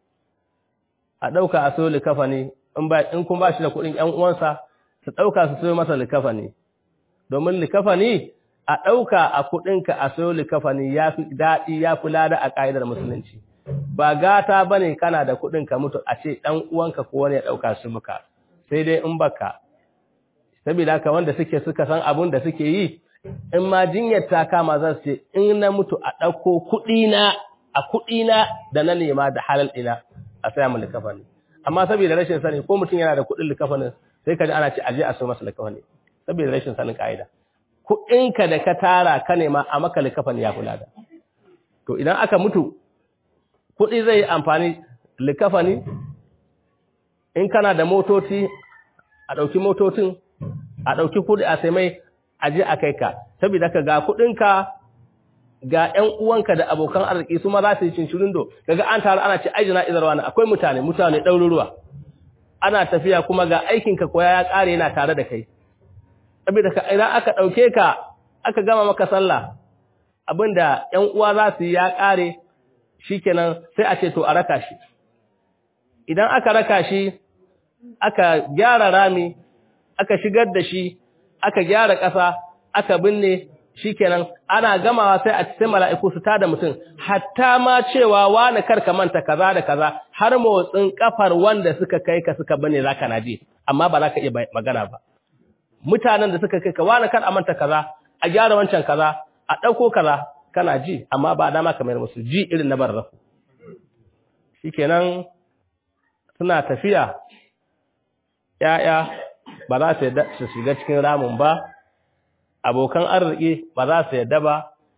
a ɗauka a so likafani, in kun ba shi da kuɗin ‘yan uwansa, su ɗauka su so masa likafani. Domin likafani a ɗauka a kuɗinka a sayo likafani ya fi daɗi, ya fi lada a ƙa'idar musulunci. Ba gata ba ne kana da kuɗinka mutu a ce ɗan uwanka ko wani ya ɗauka su muka, sai dai in baka. Saboda haka wanda suka san abin da suke yi, in ma jinyar ta kama za su ce in na mutu a ɗauko kuɗina da na nema da halal ɗina a saya mu likafani. Amma saboda rashin sani ko mutum yana da kuɗin likafanin sai ka ji ana ce aje a so masa likafani. Saboda rashin sanin ka'ida, kuɗinka da ka tara ka nema a maka likafani ya kula da. To idan aka mutu, kuɗi zai yi amfani likafani, in kana da motoci, a ɗauki motocin, a ɗauki kuɗi a sai mai aje a kai ka, saboda ka ga kuɗinka ga ‘yan uwanka da abokan arziki su ma za su yi cincirindo, daga an taru ana ce aijina izarwa na akwai mutane ɗaruruwa, ana tafiya kuma ga aikinka koya ya ƙare yana tare da kai. Saboda ka idan aka ɗauke ka aka gama maka sallah, abinda ‘yan uwa za su yi ya ƙare, shikenan sai a ce to a raka shi. Idan aka raka shi, aka gyara rami, aka shigar da shi, aka gyara ƙasa, aka binne, shikenan ana gamawa sai a cikin mala'iku su tada mutum, hatta ma cewa wani karka manta kaza da kaza, har motsin kafar wanda suka kai ka suka binne zaka na ji, amma ba za ka iya magana ba. Mutanen da suka kai ka wani kar a manta kaza, a gyara wancan kaza, a ɗauko kaza, kana ji, amma ba dama kamar musu ji irin na barrafu. Shikenan suna tafiya, ‘ya'ya ba za su shiga cikin ramin ba, abokan arziki ba za su yadda ba,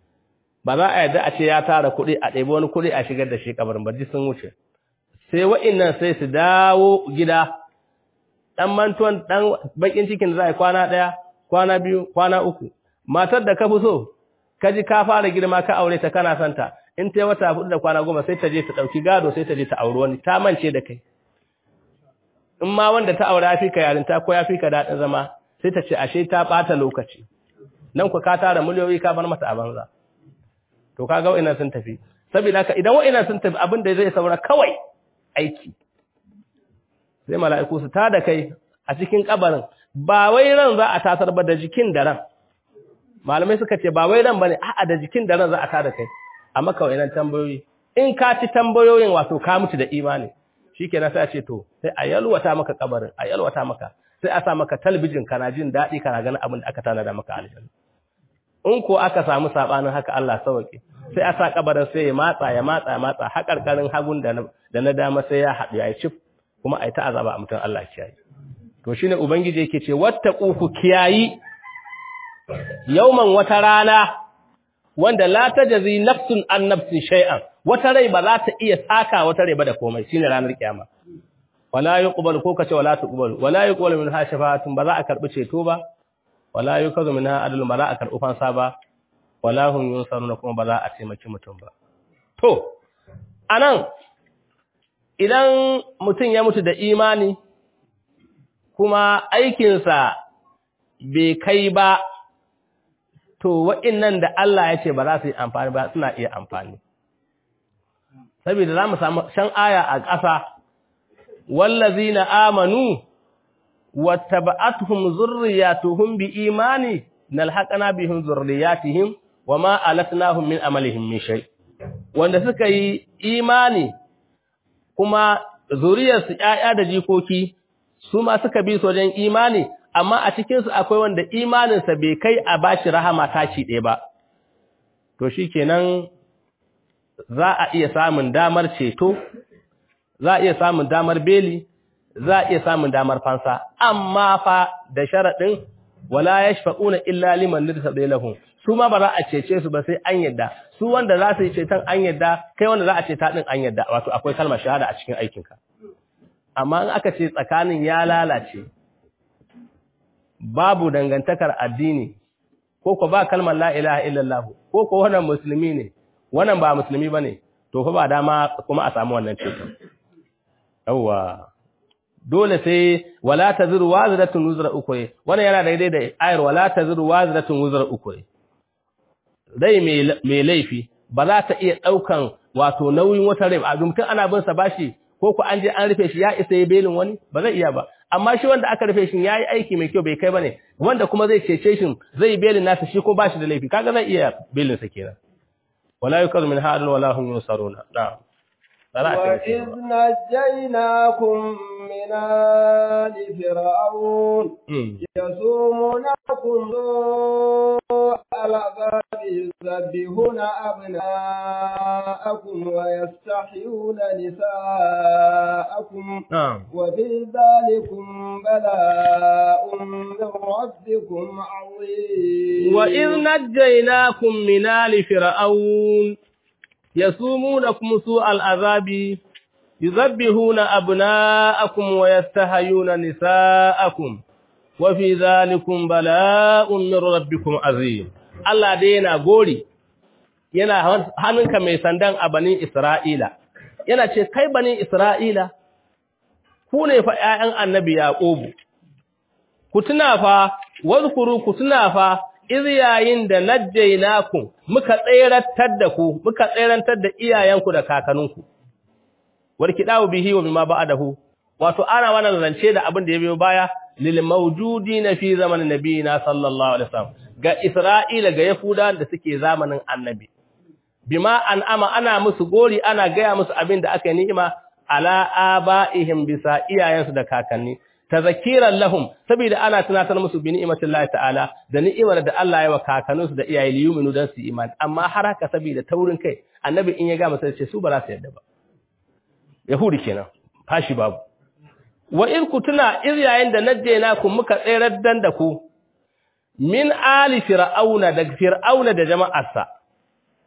ba za a yarda a ce ya tara kuɗi a ɗebi wani kuɗi a shigar da shi kabarin ba, sun wuce. Sai wa'innan sai su dawo gida, ɗan mantuwan ɗan bakin cikin da za a yi kwana ɗaya, kwana biyu, kwana uku. Matar da ka fi so, ka ji ka fara girma ka aure ta kana santa, in ta yi wata 4 da kwana 10 sai ta je ta ɗauki gado sai ta je ta auri wani, ta mance da kai. In ma wanda ta aure ya fi ka yarinta ko ya fi ka daɗin zama, sai ta ce ashe ta ɓata lokaci. Nan ku ka tara miliyoyi ka bar mata a banza. To kaga wa'innan sun tafi. Saboda haka idan wa'innan sun tafi abin da zai saura kawai aiki. Sai mala'iku su tada kai a cikin kabarin, ba wai ran za a tasar ba da jikin da ran. Malamai suka ce ba wai ran bane, a'a da jikin da ran za a tada kai. Amma kawai nan tambayoyi. In ka ci tambayoyin wato ka mutu da imani. Shikenan sai a ce to, sai a yalwata maka kabarin, a yalwata maka. Sai a sa maka talbijin kana jin daɗi kana ganin abin da aka tanada maka aljanna. In ko aka samu sabanin haka Allah sauke, sai a sa kabarin sai ya matsa haƙarƙarin hagun da na dama sai ya haɗu ya yi cif kuma a yi ta azaba a mutum Allah kiyayi. To shine ubangiji yake ce wattaqu ku kiyayi yawman wata rana wanda la tajzi nafsun an nafsin shay'an, wata rai ba za ta iya saka wata rai ba da komai, shine ranar kiyama. Wala yuqbalu ko kace wala tuqbalu, wala yuqbalu minha shafa'atun, ba za a karbi ceto ba, wala yukazu minha adlun, ba za a karbi fansa ba, wala hum yunsaruna, kuma ba za a taimaki mutum ba. To anan idan mutum ya mutu da imani kuma aikinsa bai kai ba, to wa'innan da Allah ya ce ba za su yi amfani ba suna iya amfani. Saboda za mu samu shan aya a ƙasa, wallazina amanu wattaba'atuhum zurriyatuhum biimani nalhaqana bihim zurriyatihim wama alatnahum min amalihim min shay. Wanda suka yi imani kuma zuriyarsu ƴaƴa da jikoki su ma suka bi su wajen imani, amma a cikin su akwai wanda imaninsa bai kai a bashi rahama taci ɗaya ba, to shikenan za a iya samun damar ceto, za a iya samun damar beli, za a iya samun damar fansa, amma fa da sharaɗin wala yashfa'una illa liman nirtada lahum, su ma ba za a cece su ba sai an yadda, su wanda za su yi ceton an yadda, kai wanda za a ceta din an yadda, wato akwai kalmar shahada a cikin aikinka. Amma in aka ce tsakanin ya lalace, babu dangantakar addini, ko ko ba kalmar la ilaha illallah, ko ko wannan musulmi ne, wannan ba musulmi bane, to fa ba dama kuma a samu wannan ceton. Yawwa, dole sai wala taziru waziratun wuzra ukure, wannan yana daidai da ayar wala taziru waziratun wuzra ukure. Dai mai laifi ba za ta iya daukan wato nauyin wata rai, a mutum ana bin sa bashi ko ku an je an rufe shi ya isa ya belin wani, ba zai iya ba. Amma shi wanda aka rufe shi yayi aiki mai kyau bai kai bane, wanda kuma zai cece shi zai belin nasa shi ko bashi da laifi, kaga zai iya belin sa kenan. wala yukazu min hadin wala hum yusaruna. Na'am. وإذ نجيناكم من آل فرعون يسومونكم سوء العذاب يذبحون أبناءكم ويستحيون نساءكم وفي ذلكم بلاء من ربكم عظيم. وإذ نجيناكم من آل فرعون يسومونكم سوء العذاب يذبحون أبناءكم ويستحيون نساءكم وفي ذلكم بلاء من ربكم عظيم. Allah dai yana gori, yana hannunka mai sandan a bani Isra'ila, yana ce, kai bani Isra'ila, ku ne fa ‘ya'yan annabi Yaƙobu, ku tuna fa, wazkuru ku tuna fa, yayin da najjainakum muka tsayrantar da ku, muka tsayrantar da iyayenku da kakanninku, warkidawu bihi wa bima ba'dahu, wato ana wannan zance da abin da ya biyo baya, lil mawjudina fi zamanin nabiyina sallallahu alaihi wasallam, ga Isra'ila ga Yahuda da suke zamanin annabi. Bima an'ama ana musu gori, ana gaya musu abin da aka yi ni'ima ala aba'ihim bisa iyayensu da kakanni, tazakiran lahum, saboda ana tunatar musu bi ni'matillahi ta'ala da ni'imar da Allah ya wa kakanninsu da iyaye liyuminu dan su imani, amma har haka saboda taurin kai annabi in ya ga masa ce su ba za su yarda ba. Yahudi kenan, fashi babu. Wa in kutuna yayin da najjaynakum muka tsayar dan da ku min ali fir'auna da jama'arsa,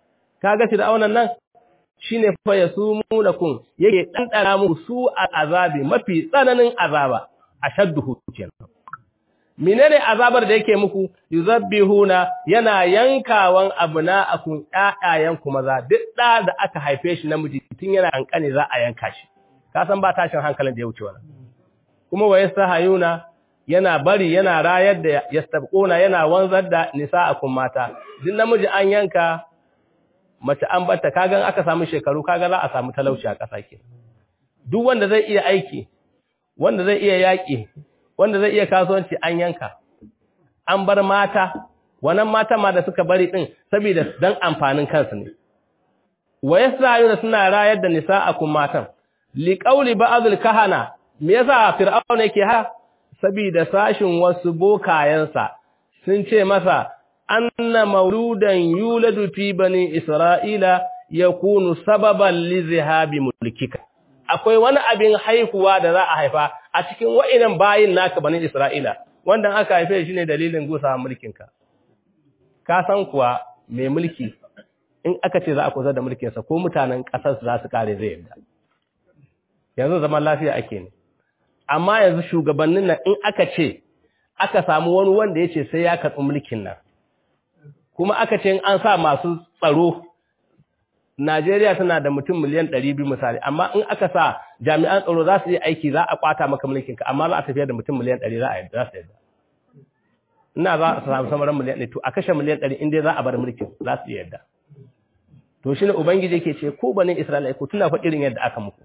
kaga fir'aunan nan shine fa yasumunakum yake dandara muku su azabi mafi tsananin azaba ashadduhu kenan menene azabar da yake muku yuzabbihuna yana yankawan abna'akum ƴaƴayanku maza duk da aka haife shi namiji tun yana kankane za a yanka shi ka san ba tashin hankalin da ya wuce wannan kuma wayastahayuna yana bari yana rayar da yastabquna yana wanzar da nisa'akum mata duk namiji an yanka mace an batta kagan aka samu shekaru kaga za a samu talauci a ƙasa ke duk wanda zai iya aiki wanda zai iya yaƙi wanda zai iya kasuwanci an yanka an bar mata wannan mata ma da suka bari din saboda dan amfanin kansu ne wayasayuna suna rayar da nisa'akum matan liqauli ba'dul kahana me yasa fir'auna yake ha saboda sashin wasu bokayensa sun ce masa anna mauludan yuladu fi bani isra'ila yakunu sababan li zihabi mulkika akwai wani abin haihuwa da za a haifa a cikin wa'inan bayin naka bani isra'ila wanda aka haife shi ne dalilin gusa mulkinka ka san kuwa mai mulki in aka ce za a kusa da mulkinsa ko mutanen ƙasar za su kare zai yadda yanzu zaman lafiya ake ne amma yanzu shugabannin nan in aka ce aka samu wani wanda ya ce sai ya karɓi mulkin nan kuma aka ce an sa masu tsaro Najeriya tana da mutum miliyan 200 misali amma in aka sa jami'an tsaro za su yi aiki za a kwata maka mulkinka amma za a tafiya da mutum miliyan 100 za su yadda ina za a samu samarin miliyan 100 to a kashe miliyan 100 inda za a bar mulkin za su yadda to shi ne ubangiji yake ce ko bane Isra'ila ko tuna fa irin yadda aka muku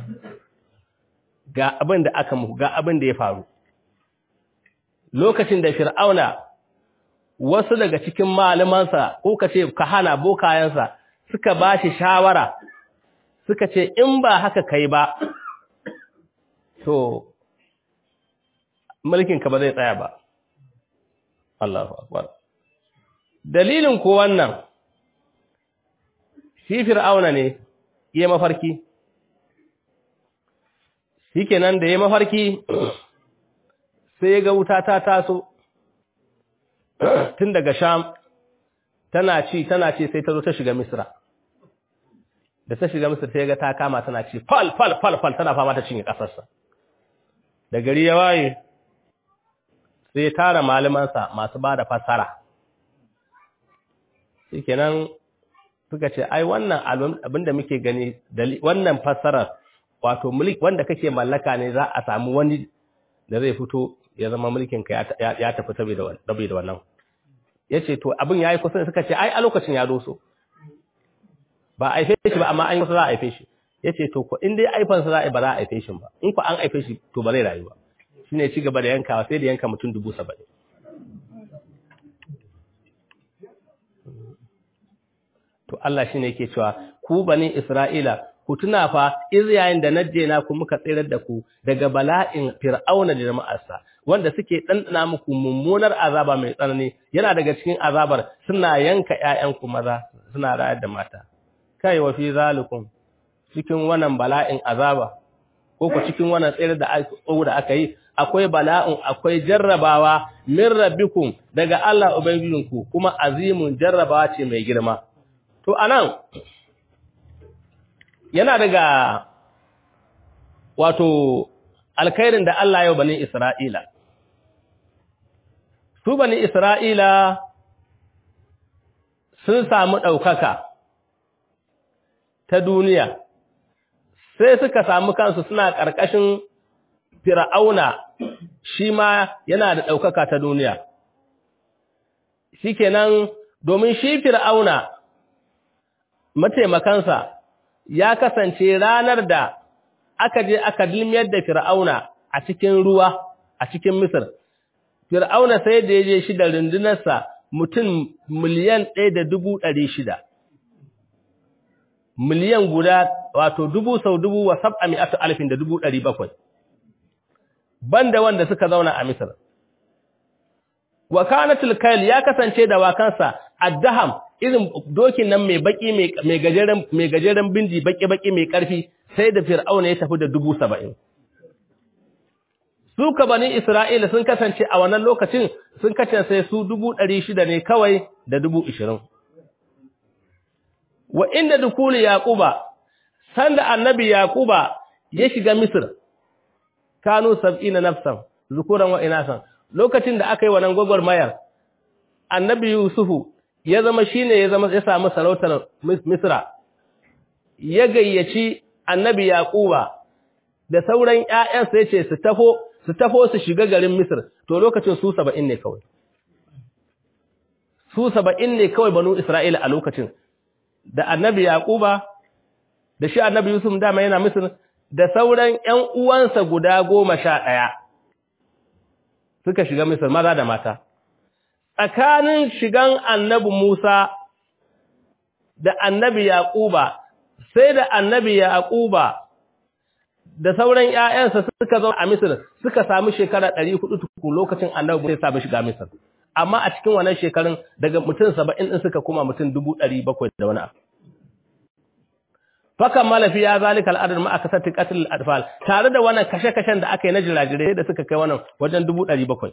ga abin da aka muku ga abin da ya faru lokacin da fir'auna wasu daga cikin malamansa ko kace kahana bokayensa suka bashi shawara suka ce in ba haka kai ba to mulkin ka ba zai tsaya ba Allahu akbar dalilin ko wannan shi fir'auna ne yayi mafarki shikenan da yayi mafarki sai ya ga wuta ta taso tun daga Sham tana ci sai ta zo ta shiga Misra da ta shiga Misra sai ga ta kama tana ci fal tana fama ta cinye kasarsa da gari ya waye sai ya tara malamansa masu bada fasara shikenan suka ce ai wannan abinda muke gani wannan fassarar wato mulki wanda kake mallaka ne za a samu wani da zai fito ya zama mulkin ka ya tafi saboda wannan yace to abin yayi kusa suka ce ai a lokacin ya doso ba aife shi ba amma an yi kusa za a aife shi yace to ko in dai aifan sa za a ba za a aife shi ba in ko an aife shi to ba zai rayu ba shine ci gaba da yankawa sai da yanka mutum 70,000 to Allah shine yake cewa ku bani Isra'ila ku tuna fa yayin da najjena ku muka tsirar da ku daga bala'in fir'auna da jama'arsa wanda suke dandana muku mummunar azaba mai tsanani yana daga cikin azabar suna yanka ƴaƴanku maza suna rayar da mata kai wa fi zalikum cikin wannan bala'in azaba ko ku cikin wannan tsirar da aka yi akwai bala'un akwai jarrabawa min rabbikum daga Allah ubangijinku kuma azimun jarrabawa ce mai girma to anan yana daga wato alkhairin da Allah ya bani Isra'ila su bani Isra'ila sun samu ɗaukaka ta duniya sai suka samu kansu suna ƙarƙashin fir'auna shi ma yana da ɗaukaka ta duniya shikenan domin shi fir'auna mataimakansa ya kasance ranar da aka je aka dilmiyar da fir'auna a cikin ruwa a cikin Misir fir'auna sai da yaje shi da rundunarsa mutum miliyan 1,600,000 miliyan guda wato 1000 wa 700,000 banda wanda suka zauna a Misir wa kanatul kayl ya kasance da wakansa addaham irin dokin nan mai baki mai gajeren bindi baki mai karfi sai da fir'auna ya tafi da 70,000 su ka bani Isra'ila sun kasance a wannan lokacin sun kasance su 600 ne kawai da 20,000 wa inda dukuli yaquba sanda annabi yaquba ya shiga misr kanu 70 nafsan zukuran wa inasan lokacin da aka yi wannan gwagwarmayar annabi yusufu ya zama shine ya samu sarautar misra ya gayyaci annabi yaquba da sauran ƴaƴansa yace su tafo su shiga garin misr to lokacin su 70 ne kawai su 70 ne kawai banu isra'ila a lokacin da annabi yaquba da shi annabi yusuf dama yana misr da sauran ƴan uwansa guda 11 suka shiga misr maza da mata tsakanin shigan annabi Musa da annabi Yaquba sai da annabi Yaquba da sauran ƴaƴansa suka zo a Misr suka samu shekara 400 tukun lokacin annabi Musa ya samu shiga Misr amma a cikin wannan shekarun daga mutum 70 din suka kuma mutum 700 da wani abu fakan malafi ya zalika al'adar ma aka sati qatl al-atfal tare da wannan kashe-kashen da aka yi na jiragire da suka kai wannan wajen 700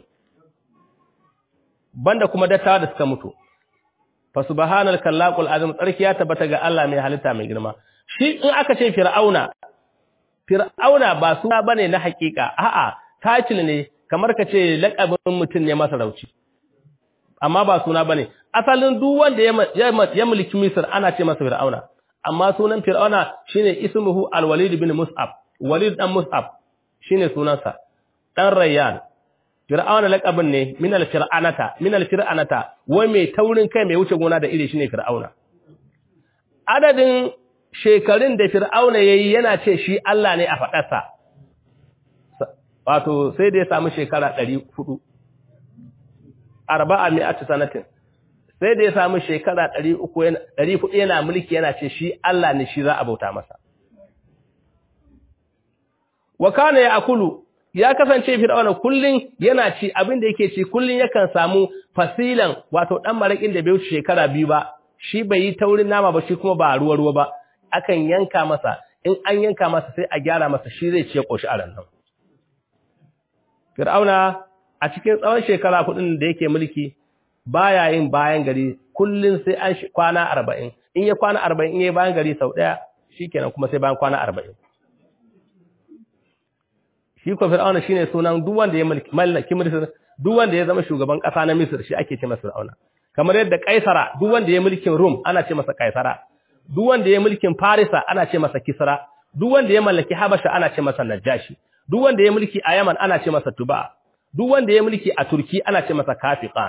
banda kuma dattawa da suka mutu fa subhanal kallaqul azim tsarki ya tabbata ga Allah mai halitta mai girma shi in aka ce fir'auna ba suna bane na hakika a'a title ne kamar ka ce laqabin mutun ne masarauci amma ba suna bane asalin duk wanda ya mulki Misr ana ce masa fir'auna amma sunan fir'auna shine ismuhu al-walid bin mus'ab walid dan mus'ab shine sunansa dan rayyan fir'auna laqabin ne min al-fir'anata wai mai taurin kai mai wuce gona da iri shine fir'auna adadin shekarun da fir'auna yayi yana ce shi Allah ne a fadarsa wato sai da ya samu shekara 400 400 sanatin sai da ya samu shekara 400 yana mulki yana ce shi Allah ne shi za a bauta masa wa kana ya'kulu ya kasance fir'auna kullun yana ci abin da yake ci kullun yakan samu fasilan wato dan marakin da bai wuce shekara 2 ba shi bai yi taurin nama ba shi kuma ba ruwa ba akan yanka masa in an yanka masa sai a gyara masa shi zai ci ya koshi a rannan fir'auna a cikin tsawon shekara 4 da yake mulki baya yin bayan gari kullun sai an kwana 40 in ya kwana 40 in yayi bayan gari sau daya shikenan kuma sai bayan kwana 40 shi ko fir'auna shine sunan duk wanda ya mallaki Misr duk wanda ya zama shugaban kasa na Misr shi ake ce masa fir'auna kamar yadda kaisara duk wanda ya mulkin Rum ana ce masa kaisara duk wanda ya mulkin Farisa ana ce masa Kisra duk wanda ya mallaki Habasha ana ce masa Najashi duk wanda ya mulki a Yaman ana ce masa Tuba duk wanda ya mulki a Turki ana ce masa Kafiqan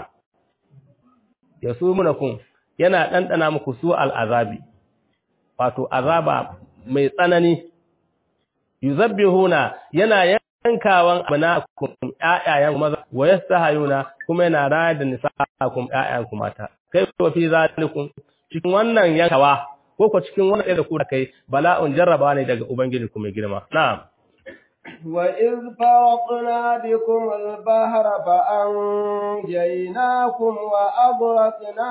yasumunakum yana dandana muku su al'azabi wato azaba mai tsanani yuzabbihuna yana yankawan abnakum ƴaƴayen maza wa yastahayuna kuma yana rayar da nisaakum ƴaƴayen mata kai ko fi zalikum cikin wannan yankawa ko cikin wannan da ku da kai bala'un jarraba ne daga ubangiji ku mai girma na'am وَإِذْ فَرَقْنَا بِكُمُ الْبَحْرَ فَأَنْجَيْنَاكُمْ وَأَغْرَقْنَا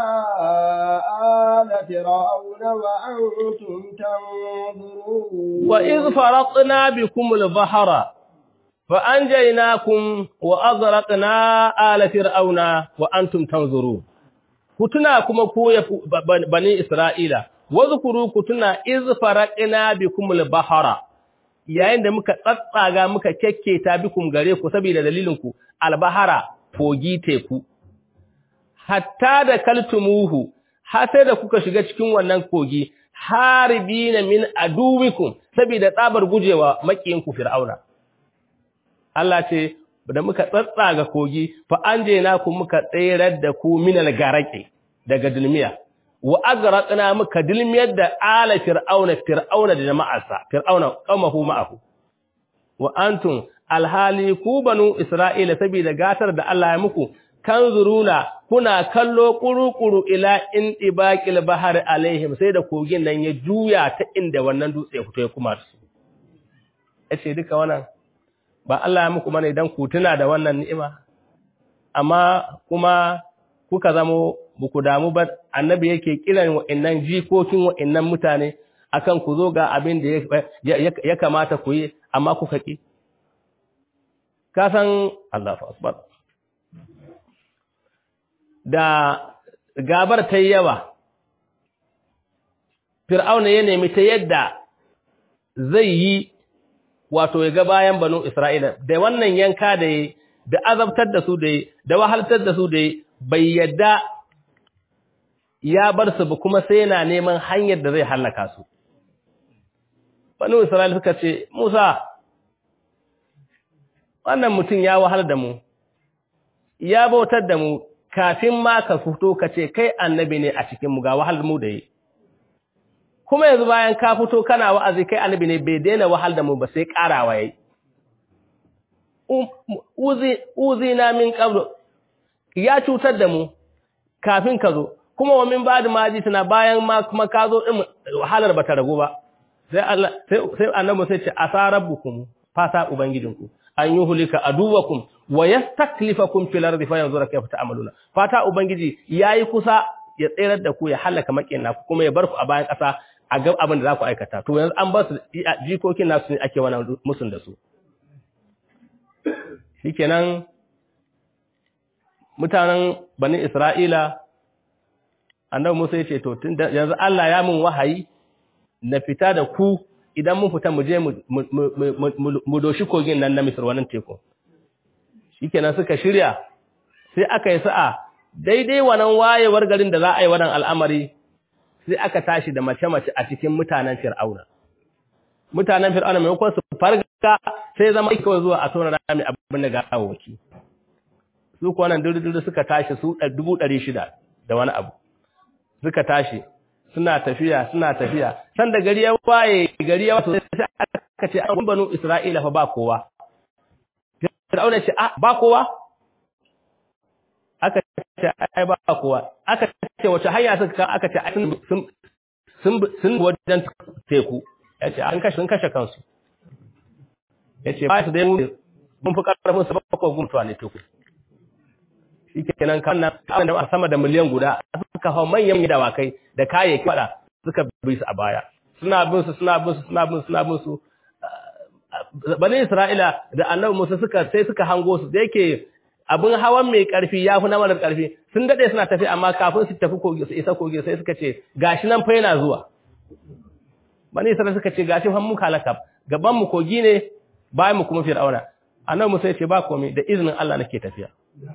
آلَ فِرْعَوْنَ وَأَنْتُمْ تَنظُرُونَ وَإِذْ فَرَقْنَا بِكُمُ الْبَحْرَ فَأَنْجَيْنَاكُمْ وَأَغْرَقْنَا آلَ فِرْعَوْنَ وَأَنْتُمْ تَنظُرُونَ kutuna kuma ku ya bani Isra'ila wazkuru kutuna iz faraqna bikumul bahara yayin da muka tsatsaga muka kekketa bikum gare ku saboda dalilin ku albahara fogi teku hatta da kaltumuhu har sai da kuka shiga cikin wannan kogi haribina min aduwikum saboda tsabar gujewa makiyin ku fir'auna Allah ce da muka tsatsaga kogi fa anjena ku muka tsayar da ku minal garaqi daga dulmiya wa agraqna muka dilmiyar da ala fir'auna da jama'arsa fir'auna qamahu ma'ahu wa antum alhali ku banu isra'ila saboda gatar da Allah ya muku kanzuruna kuna kallo kurukuru ila indibaqil bahar alaihim sai da kogin nan ya juya ta inda wannan dutse fito ya kuma su yace duka wannan ba Allah ya muku bane dan ku tuna da wannan ni'ima amma kuma kuka zamo buku damu ba annabi yake kiran wa'annan jikokin wa'annan mutane akan ku zo ga abin da ya kamata ku yi amma kuka ki ka san Allahu akbar da gabar ta yawa Fir'auna ya nemi ta yadda zai yi wato ya ga bayan banu Isra'ila da wannan yanka da yi da azabtar da su da yi da wahaltar da su da yi bai yadda ya bar su ba kuma sai yana neman hanyar da zai hallaka su. Banu Isra'ila suka ce, Musa, wannan mutum ya wahal da mu, ya bautar da mu kafin ma ka fito ka ce kai annabi ne a cikinmu ga wahal mu da yi. Kuma yanzu bayan ka fito kana wa'azi kai annabi ne bai daina wahal da mu ba sai ƙarawa yayi. Uzi na min qablu ya cutar da mu kafin ka zo kuma wa min ba'd ma ji tana bayan ma kuma ka zo din wahalar bata ragu ba sai Allah sai annabi sai ce asa rabbukum fata ubangijinku an yuhlika aduwakum wa yastaklifakum fil ardi fayanzura kayfa ta'maluna fata ubangiji yayi kusa ya tsayar da ku ya halaka makin naku kuma ya bar ku a bayan ƙasa a ga abin da za ku aikata to yanzu an ba su jikokin nasu ne ake wannan musun da su shikenan mutanen bani Isra'ila annabi Musa yace to tunda yanzu Allah ya mun wahayi na fita da ku idan mun fita mu je mu doshi kogin nan na Misr wannan teku shikenan suka shirya sai aka yi sa'a daidai wannan wayewar garin da za a yi wannan al'amari sai aka tashi da mace-mace a cikin mutanen Fir'auna. Mutanen Fir'auna maimakon su farga sai zama kawai zuwa a tona rami abin da gawawaki. Su kuwa nan duru suka tashi su 600 da wani abu. Suka tashi suna tafiya. San da gari ya waye sai aka ce an banu Isra'ila fa ba kowa. Fir'auna ce ba kowa? Aka ce ai ba kowa aka ce wace hanya suka aka ce sun wajen teku yace an kashe kansu yace ba su da mun fi karfin su ba ko gumtuwa ne teku shikenan kan nan da sama da miliyan guda suka hawo manyan dawakai da kayayyaki fada suka bi su a baya suna bin su bani Isra'ila da Annabi Musa suka hango su da yake abin hawan mai ƙarfi ya fi na marar ƙarfi sun daɗe suna tafi amma kafin su tafi kogi su isa kogi sai suka ce gashi nan fa yana zuwa bani Isra'ila suka ce gashi fa mu kalaka gaban mu kogi ne bayan mu kuma Fir'auna annabi Musa ya ce ba komai da izinin Allah nake tafiya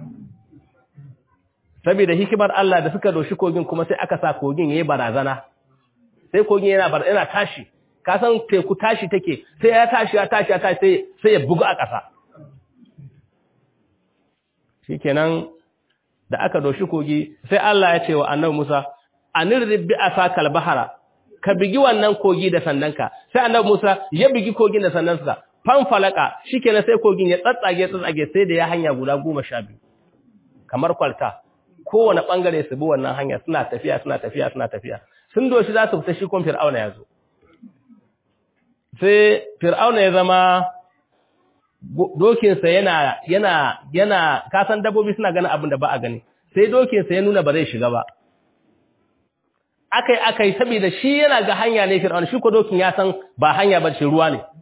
saboda hikimar Allah da suka doshi kogin kuma sai aka sa kogin yayi barazana sai kogin yana tashi ka san teku tashi take sai ya tashi sai ya bugu a ƙasa shikenan da aka doshi kogi sai Allah ya ce wa annabi Musa anirrib bi asakal bahara ka bigi wannan kogi da sandanka sai annabi Musa ya bigi kogin da sandansa fanfalaka shikenan sai kogin ya tsatsage sai da ya hanya guda 12 kamar kwalta kowane bangare su bi wannan hanya suna tafiya sun doshi za su fita shi kon Fir'auna ya zo sai Fir'auna ya zama dokinsa yana kasan dabbobi suna ganin abin da ba a gani sai dokinsa ya nuna ba zai shiga ba akai saboda shi yana ga hanya ne Fir'auna shi ko dokin ya san ba hanya ba ce ruwa ne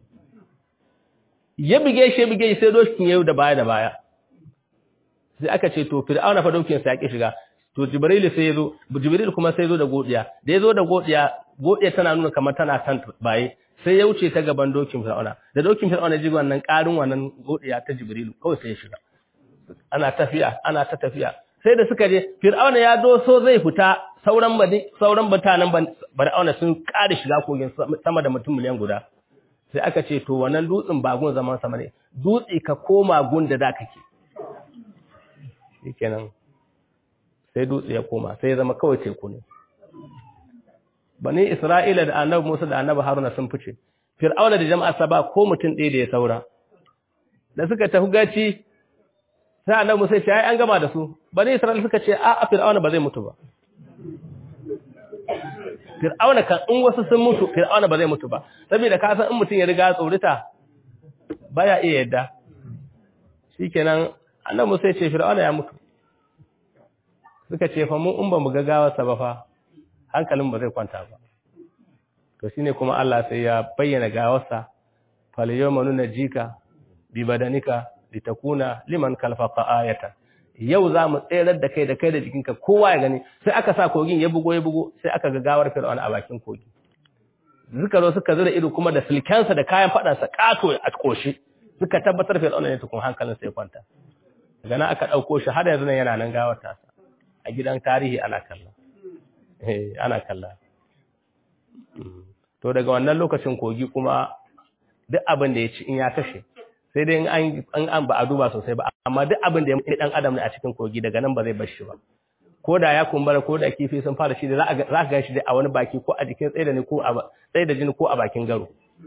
ya bige sai dokin yayi da baya sai aka ce to Fir'auna fa dokinsa ya ki shiga to Jibril kuma sai ya zo da godiya da ya zo da godiya tana nuna kamar tana san baye sai ya wuce ta gaban dokin Fir'auna da dokin Fir'auna ji wannan ƙarin wannan godiya ta Jibrilu kawai sai ya shiga ana ta tafiya sai da suka je Fir'auna ya doso zai fita sauran mutanen Fir'auna sun ƙara shiga kogin sama da mutum miliyan guda sai aka ce to wannan dutsen ba gun zaman sama ne dutse ka koma gun da kake shikenan sai dutse ya koma sai ya zama kawai teku ne bani Isra'ila da Annabi Musa da Annabi Haruna sun fice Fir'auna da jama'arsa ba ko mutum ɗaya da ya saura da suka tafi gaci sai Annabi Musa ya ce ai an gama da su bani Isra'ila suka ce a Fir'auna ba zai mutu ba Fir'auna kan in wasu sun mutu Fir'auna ba zai mutu ba saboda ka san in mutum ya riga tsorita baya iya yadda shikenan Annabi Musa ya ce Fir'auna ya mutu suka ce fa mu in ba mu ga gawarsa ba fa hankalin ba zai kwanta ba to shine kuma Allah sai ya bayyana gawarsa fal yawma nunjika bi badanika litakuna liman kalfaka ayatan yau za mu tsayar da kai da jikinka kowa ya gani. Sai aka sa kogin ya bugo sai aka ga gawar Fir'auna a bakin kogi. Suka zo suka zura ido kuma da silkensa da kayan faɗansa ƙato a koshi, suka tabbatar Fir'auna ne tukun hankalin sai kwanta. Daga nan aka ɗauko shi har yanzu nan yana nan gawar tasa a gidan tarihi ana kalla. Ana kalla. To daga wannan lokacin kogi kuma duk abin da ya ci in ya kashe, sai dai an ba a duba sosai ba, amma duk abin da ya ɗan adam ne a cikin kogi daga nan ba zai bar shi ba. Ko da ya kumbura ko da kifi sun fara shi da za ka ga shi dai a wani baki ko a jikin tsaye da jini ko a bakin garo.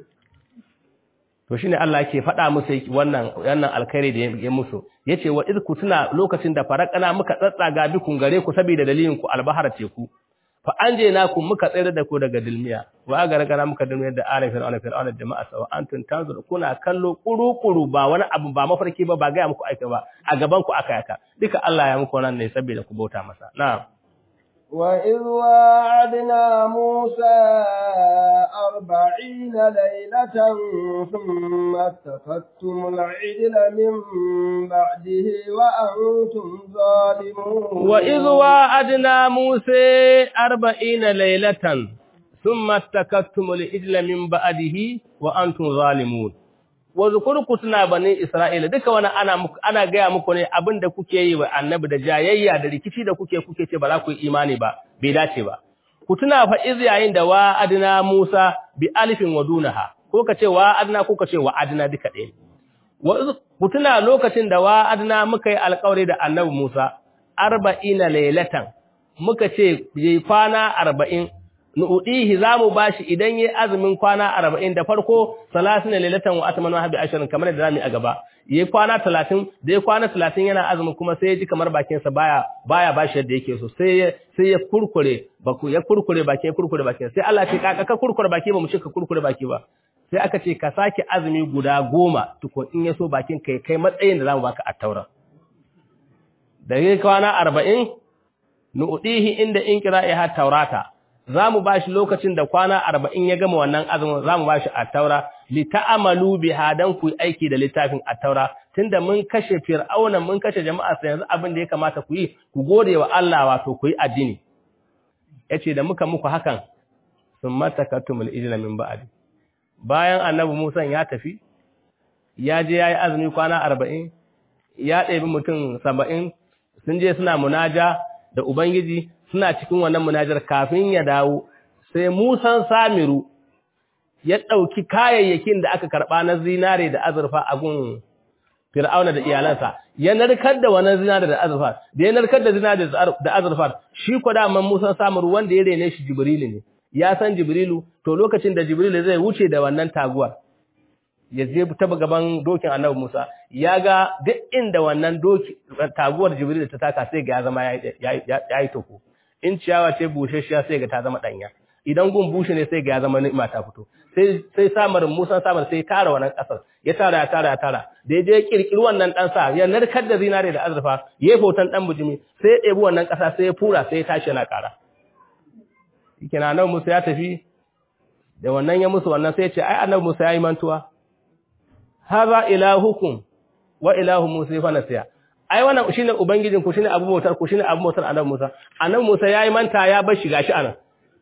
To shine Allah yake faɗa musu wannan alkhairi da ya musu. Yace wa iz kutuna lokacin da farakana muka tsatsaga bikun gare ku saboda dalilin ku albahar teku. Fa anjaynakum muka tsayar da ku daga dilmiya. Wa gargara muka dilmiyar da ala fir'auna jama'a sawa antum tanzur kuna kallo kuru ba wani abu ba mafarki ba ga muku aika ba a gaban ku aka yaka. Duka Allah ya muku nan ne saboda ku bauta masa. Na'am. وإذ وعدنا موسى 40 ليلة ثم اتخذتم العجل من بعده وأنتم ظالمون. وإذ وعدنا موسى 40 ليلة ثم اتخذتم العجل من بعده وأنتم ظالمون. Wazkurku tuna bani Isra'ila duka wani ana gaya muku ne abinda kuke yi wa annabi da jayayya da rikici da kuke ce ba za ku yi imani ba bai dace ba. Ku tuna fa iz yayin da wa'adna Musa bi alifin wa dunaha ko kace wa'adna ko kace wa'adna duka ɗaya. Ku tuna lokacin da wa'adna muka yi alƙawari da annabi Musa 40 laylatan muka ce yayi kwana 40 nu'dihi zamu bashi idan yayi azumin kwana 40 da farko 30 lailatan wa atmanu bi 20 kamar da zamu a gaba yayi kwana 30 da yayi kwana 30 yana azumin kuma sai ya ji kamar bakin sa baya bashi yadda yake so sai ya kurkure bakin sai Allah ce ka kurkure baki ba mu ce ka kurkure baki ba sai aka ce ka sake azumi guda 10 tukun in yaso bakin kai matsayin da zamu baka a taura da yayi kwana 40 nu'dihi inda inqira'iha taurata zamu bashi lokacin da kwana 40 ya gama wannan azumin zamu bashi at-taura li ta'amalu biha dan ku aiki da littafin at-taura tunda mun kashe fir'auna mun kashe jama'a sai yanzu abin da ya kamata ku yi ku gode wa Allah wato ku yi addini yace da muka muku hakan summa takatumul ijla min ba'di bayan annabi Musa ya tafi ya je yayi azumi kwana 40 ya ɗebi mutum 70 sun je suna munaja da ubangiji suna cikin wannan munajar kafin ya dawo sai Musa Samiru ya ɗauki kayayyakin da aka karɓa na zinare da azurfa a gun Fir'auna da iyalansa ya narkar da wannan zinare da azurfa da ya narkar da zinare da azurfa shi ko da man Musa Samiru wanda ya rene shi Jibrilu ne ya san Jibrilu to lokacin da Jibrilu zai wuce da wannan taguwar ya je ta gaban dokin Annabi Musa ya ga duk inda wannan doki taguwar Jibrilu ta taka sai ga ya zama yayi toko in ciyawa ce bushashiya sai ga ta zama danya idan gun bushe ne sai ga ya zama ni'ima ta fito sai samarin Musa samar sai tara wannan kasar ya tara da yaje kirkiri wannan dan sa ya narkar da zinare da azurfa yayi hoton dan bujimi sai ya debi wannan kasa sai ya fura sai ya tashi na kara kina nan Musa ya tafi da wannan ya musu wannan sai ya ce ai annabi Musa yayi mantuwa haza ilahukum wa ilahu Musa fa nasiya ai wannan shine ubangijin ku shine abu motar ku shine abu motar annabi Musa yayi manta ya bar shi gashi anan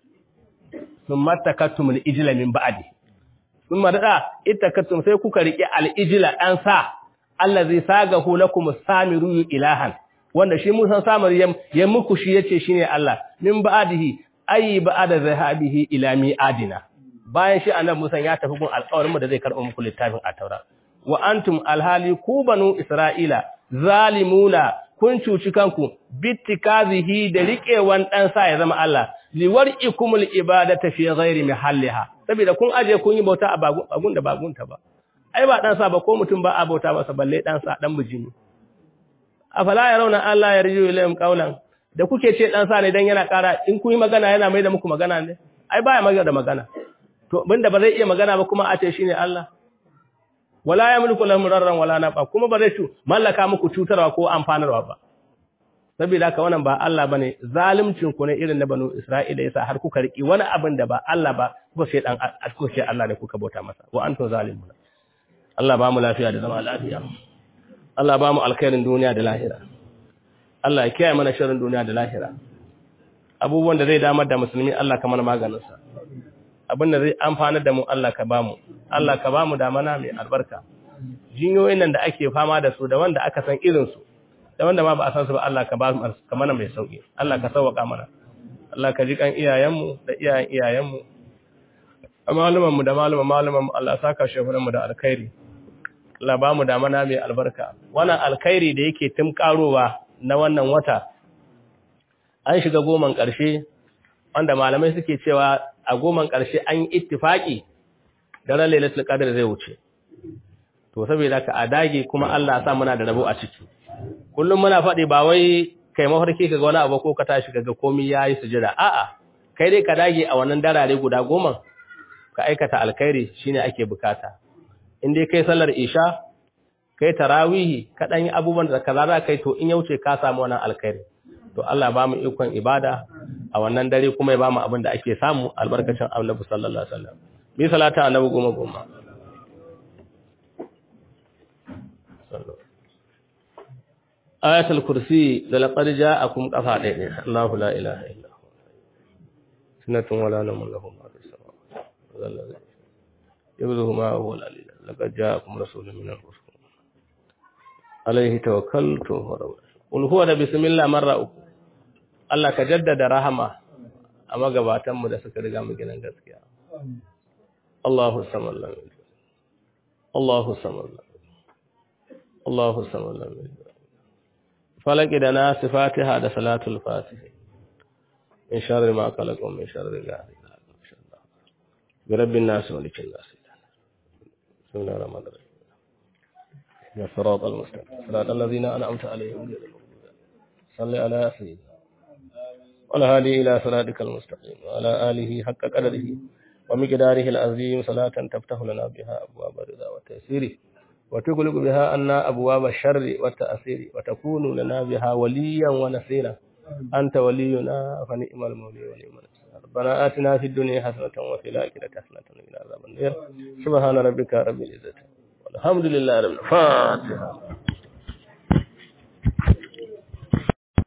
summa takattumul ijla min ba'di summa dada ittakattum sai kuka rike al ijla dan sa allazi sagahu lakum samiru ilahan wanda shi Musa Samiri ya muku shi yace shine Allah min ba'dihi ayi ba'da zahabihi ila mi'adina bayan shi annabi Musa ya tafi gun alƙawarin mu da zai karɓo muku littafin at-taura wa antum alhali ku banu isra'ila zalimuna kun cuci kanku bittikazihi da riƙewan dan sa ya zama Allah liwar'ikumul ibadata fi ghairi mahalliha saboda kun aje kun yi bauta a bagun da bagunta ba ai ba dan sa ba ko mutum ba a bauta masa balle dan sa dan bijimi afala yarawna Allah yarju ilayhim qawlan da kuke ce dan sa ne dan yana ƙara in kun yi magana yana mai da muku magana ne ai baya magana da magana to banda ba zai iya magana ba kuma a ce shine Allah wala yamliku lahum darran wala nafa kuma ba zai mallaka muku cutarwa ko amfanarwa ba saboda haka wannan ba Allah bane zalimcin ku ne irin na banu Isra'ila yasa har kuka riki wani abin da ba Allah ba kuka ce dan kuka ce Allah ne kuka bauta masa wa antum zalimun Allah ba mu lafiya da zama lafiya Allah ba mu alkhairin duniya da lahira Allah ya kiyaye mana sharrin duniya da lahira abubuwan da zai damar da musulmi Allah ka mana maganin sa abin da zai amfana da mu Allah ka bamu Allah ka bamu da mana mai albarka jinyoyin nan da ake fama da su da wanda aka san irin su da wanda ma ba a san su ba Allah ka ba mu ka mana mai sauki Allah ka sauka mana Allah ka ji kan iyayenmu da iyayenmu malumanmu da malumanmu Allah saka shehuranmu da alkhairi Allah ba mu da mana mai albarka wannan alkhairi da yake timkarowa na wannan wata an shiga goman ƙarshe wanda malamai suke cewa a goman ƙarshe an yi ittifaki daren lailatul qadr zai wuce to saboda ka a dage kuma Allah ya sa muna da rabo a ciki kullum muna faɗi ba wai kai mafarki kaga wani abu ko ka tashi kaga komai yayi sujada a'a kai dai ka dage a wannan darare guda goma ka aikata alkhairi shine ake bukata in dai kai sallar isha kai tarawihi ka dan yi abubuwan da kaza za kai to in ya wuce ka samu wannan alkhairi to Allah ba mu ikon ibada a wannan dare kuma ya ba mu abin da ake samu albarkacin Annabi sallallahu alaihi wasallam bi salata Annabi goma ayatul kursi da laqad ja'akum qafa dai Allahu la ilaha illa hu sunatun wala namun lahu ma fis samawati yabduhu ma huwa al-alil laqad ja'akum rasulun min anfusikum alayhi tawakkaltu wa qul huwa da bismillah marra uku Allah ka jaddada rahama a magabatan mu da suka riga mu gidan gaskiya Allahu samad Allahu samad Allahu samad falaki da nasu fatiha da salatul fatiha in sharri ma khalaqum min sharri ghasiqin bi rabbin nas malikin nas bismillahir rahmanir rahim ya siratal mustaqim siratal ladzina an'amta alaihim salli ala sayyidina wal hadi ila siratikal mustaqim wa ala alihi haqqa qadrihi wa miqdarihi al-azim salatan taftahu lana biha abwaab ridha wa taysiri وتغلق بها أن أبواب الشر والتأثير وتكون لنا بها وليا ونصيرا أنت ولينا فنعم المولى ونعم النصير ربنا آتنا في الدنيا حسنة وفي الآخرة حسنة وقنا عذاب النار سبحان ربك رب العزة والحمد لله رب العالمين.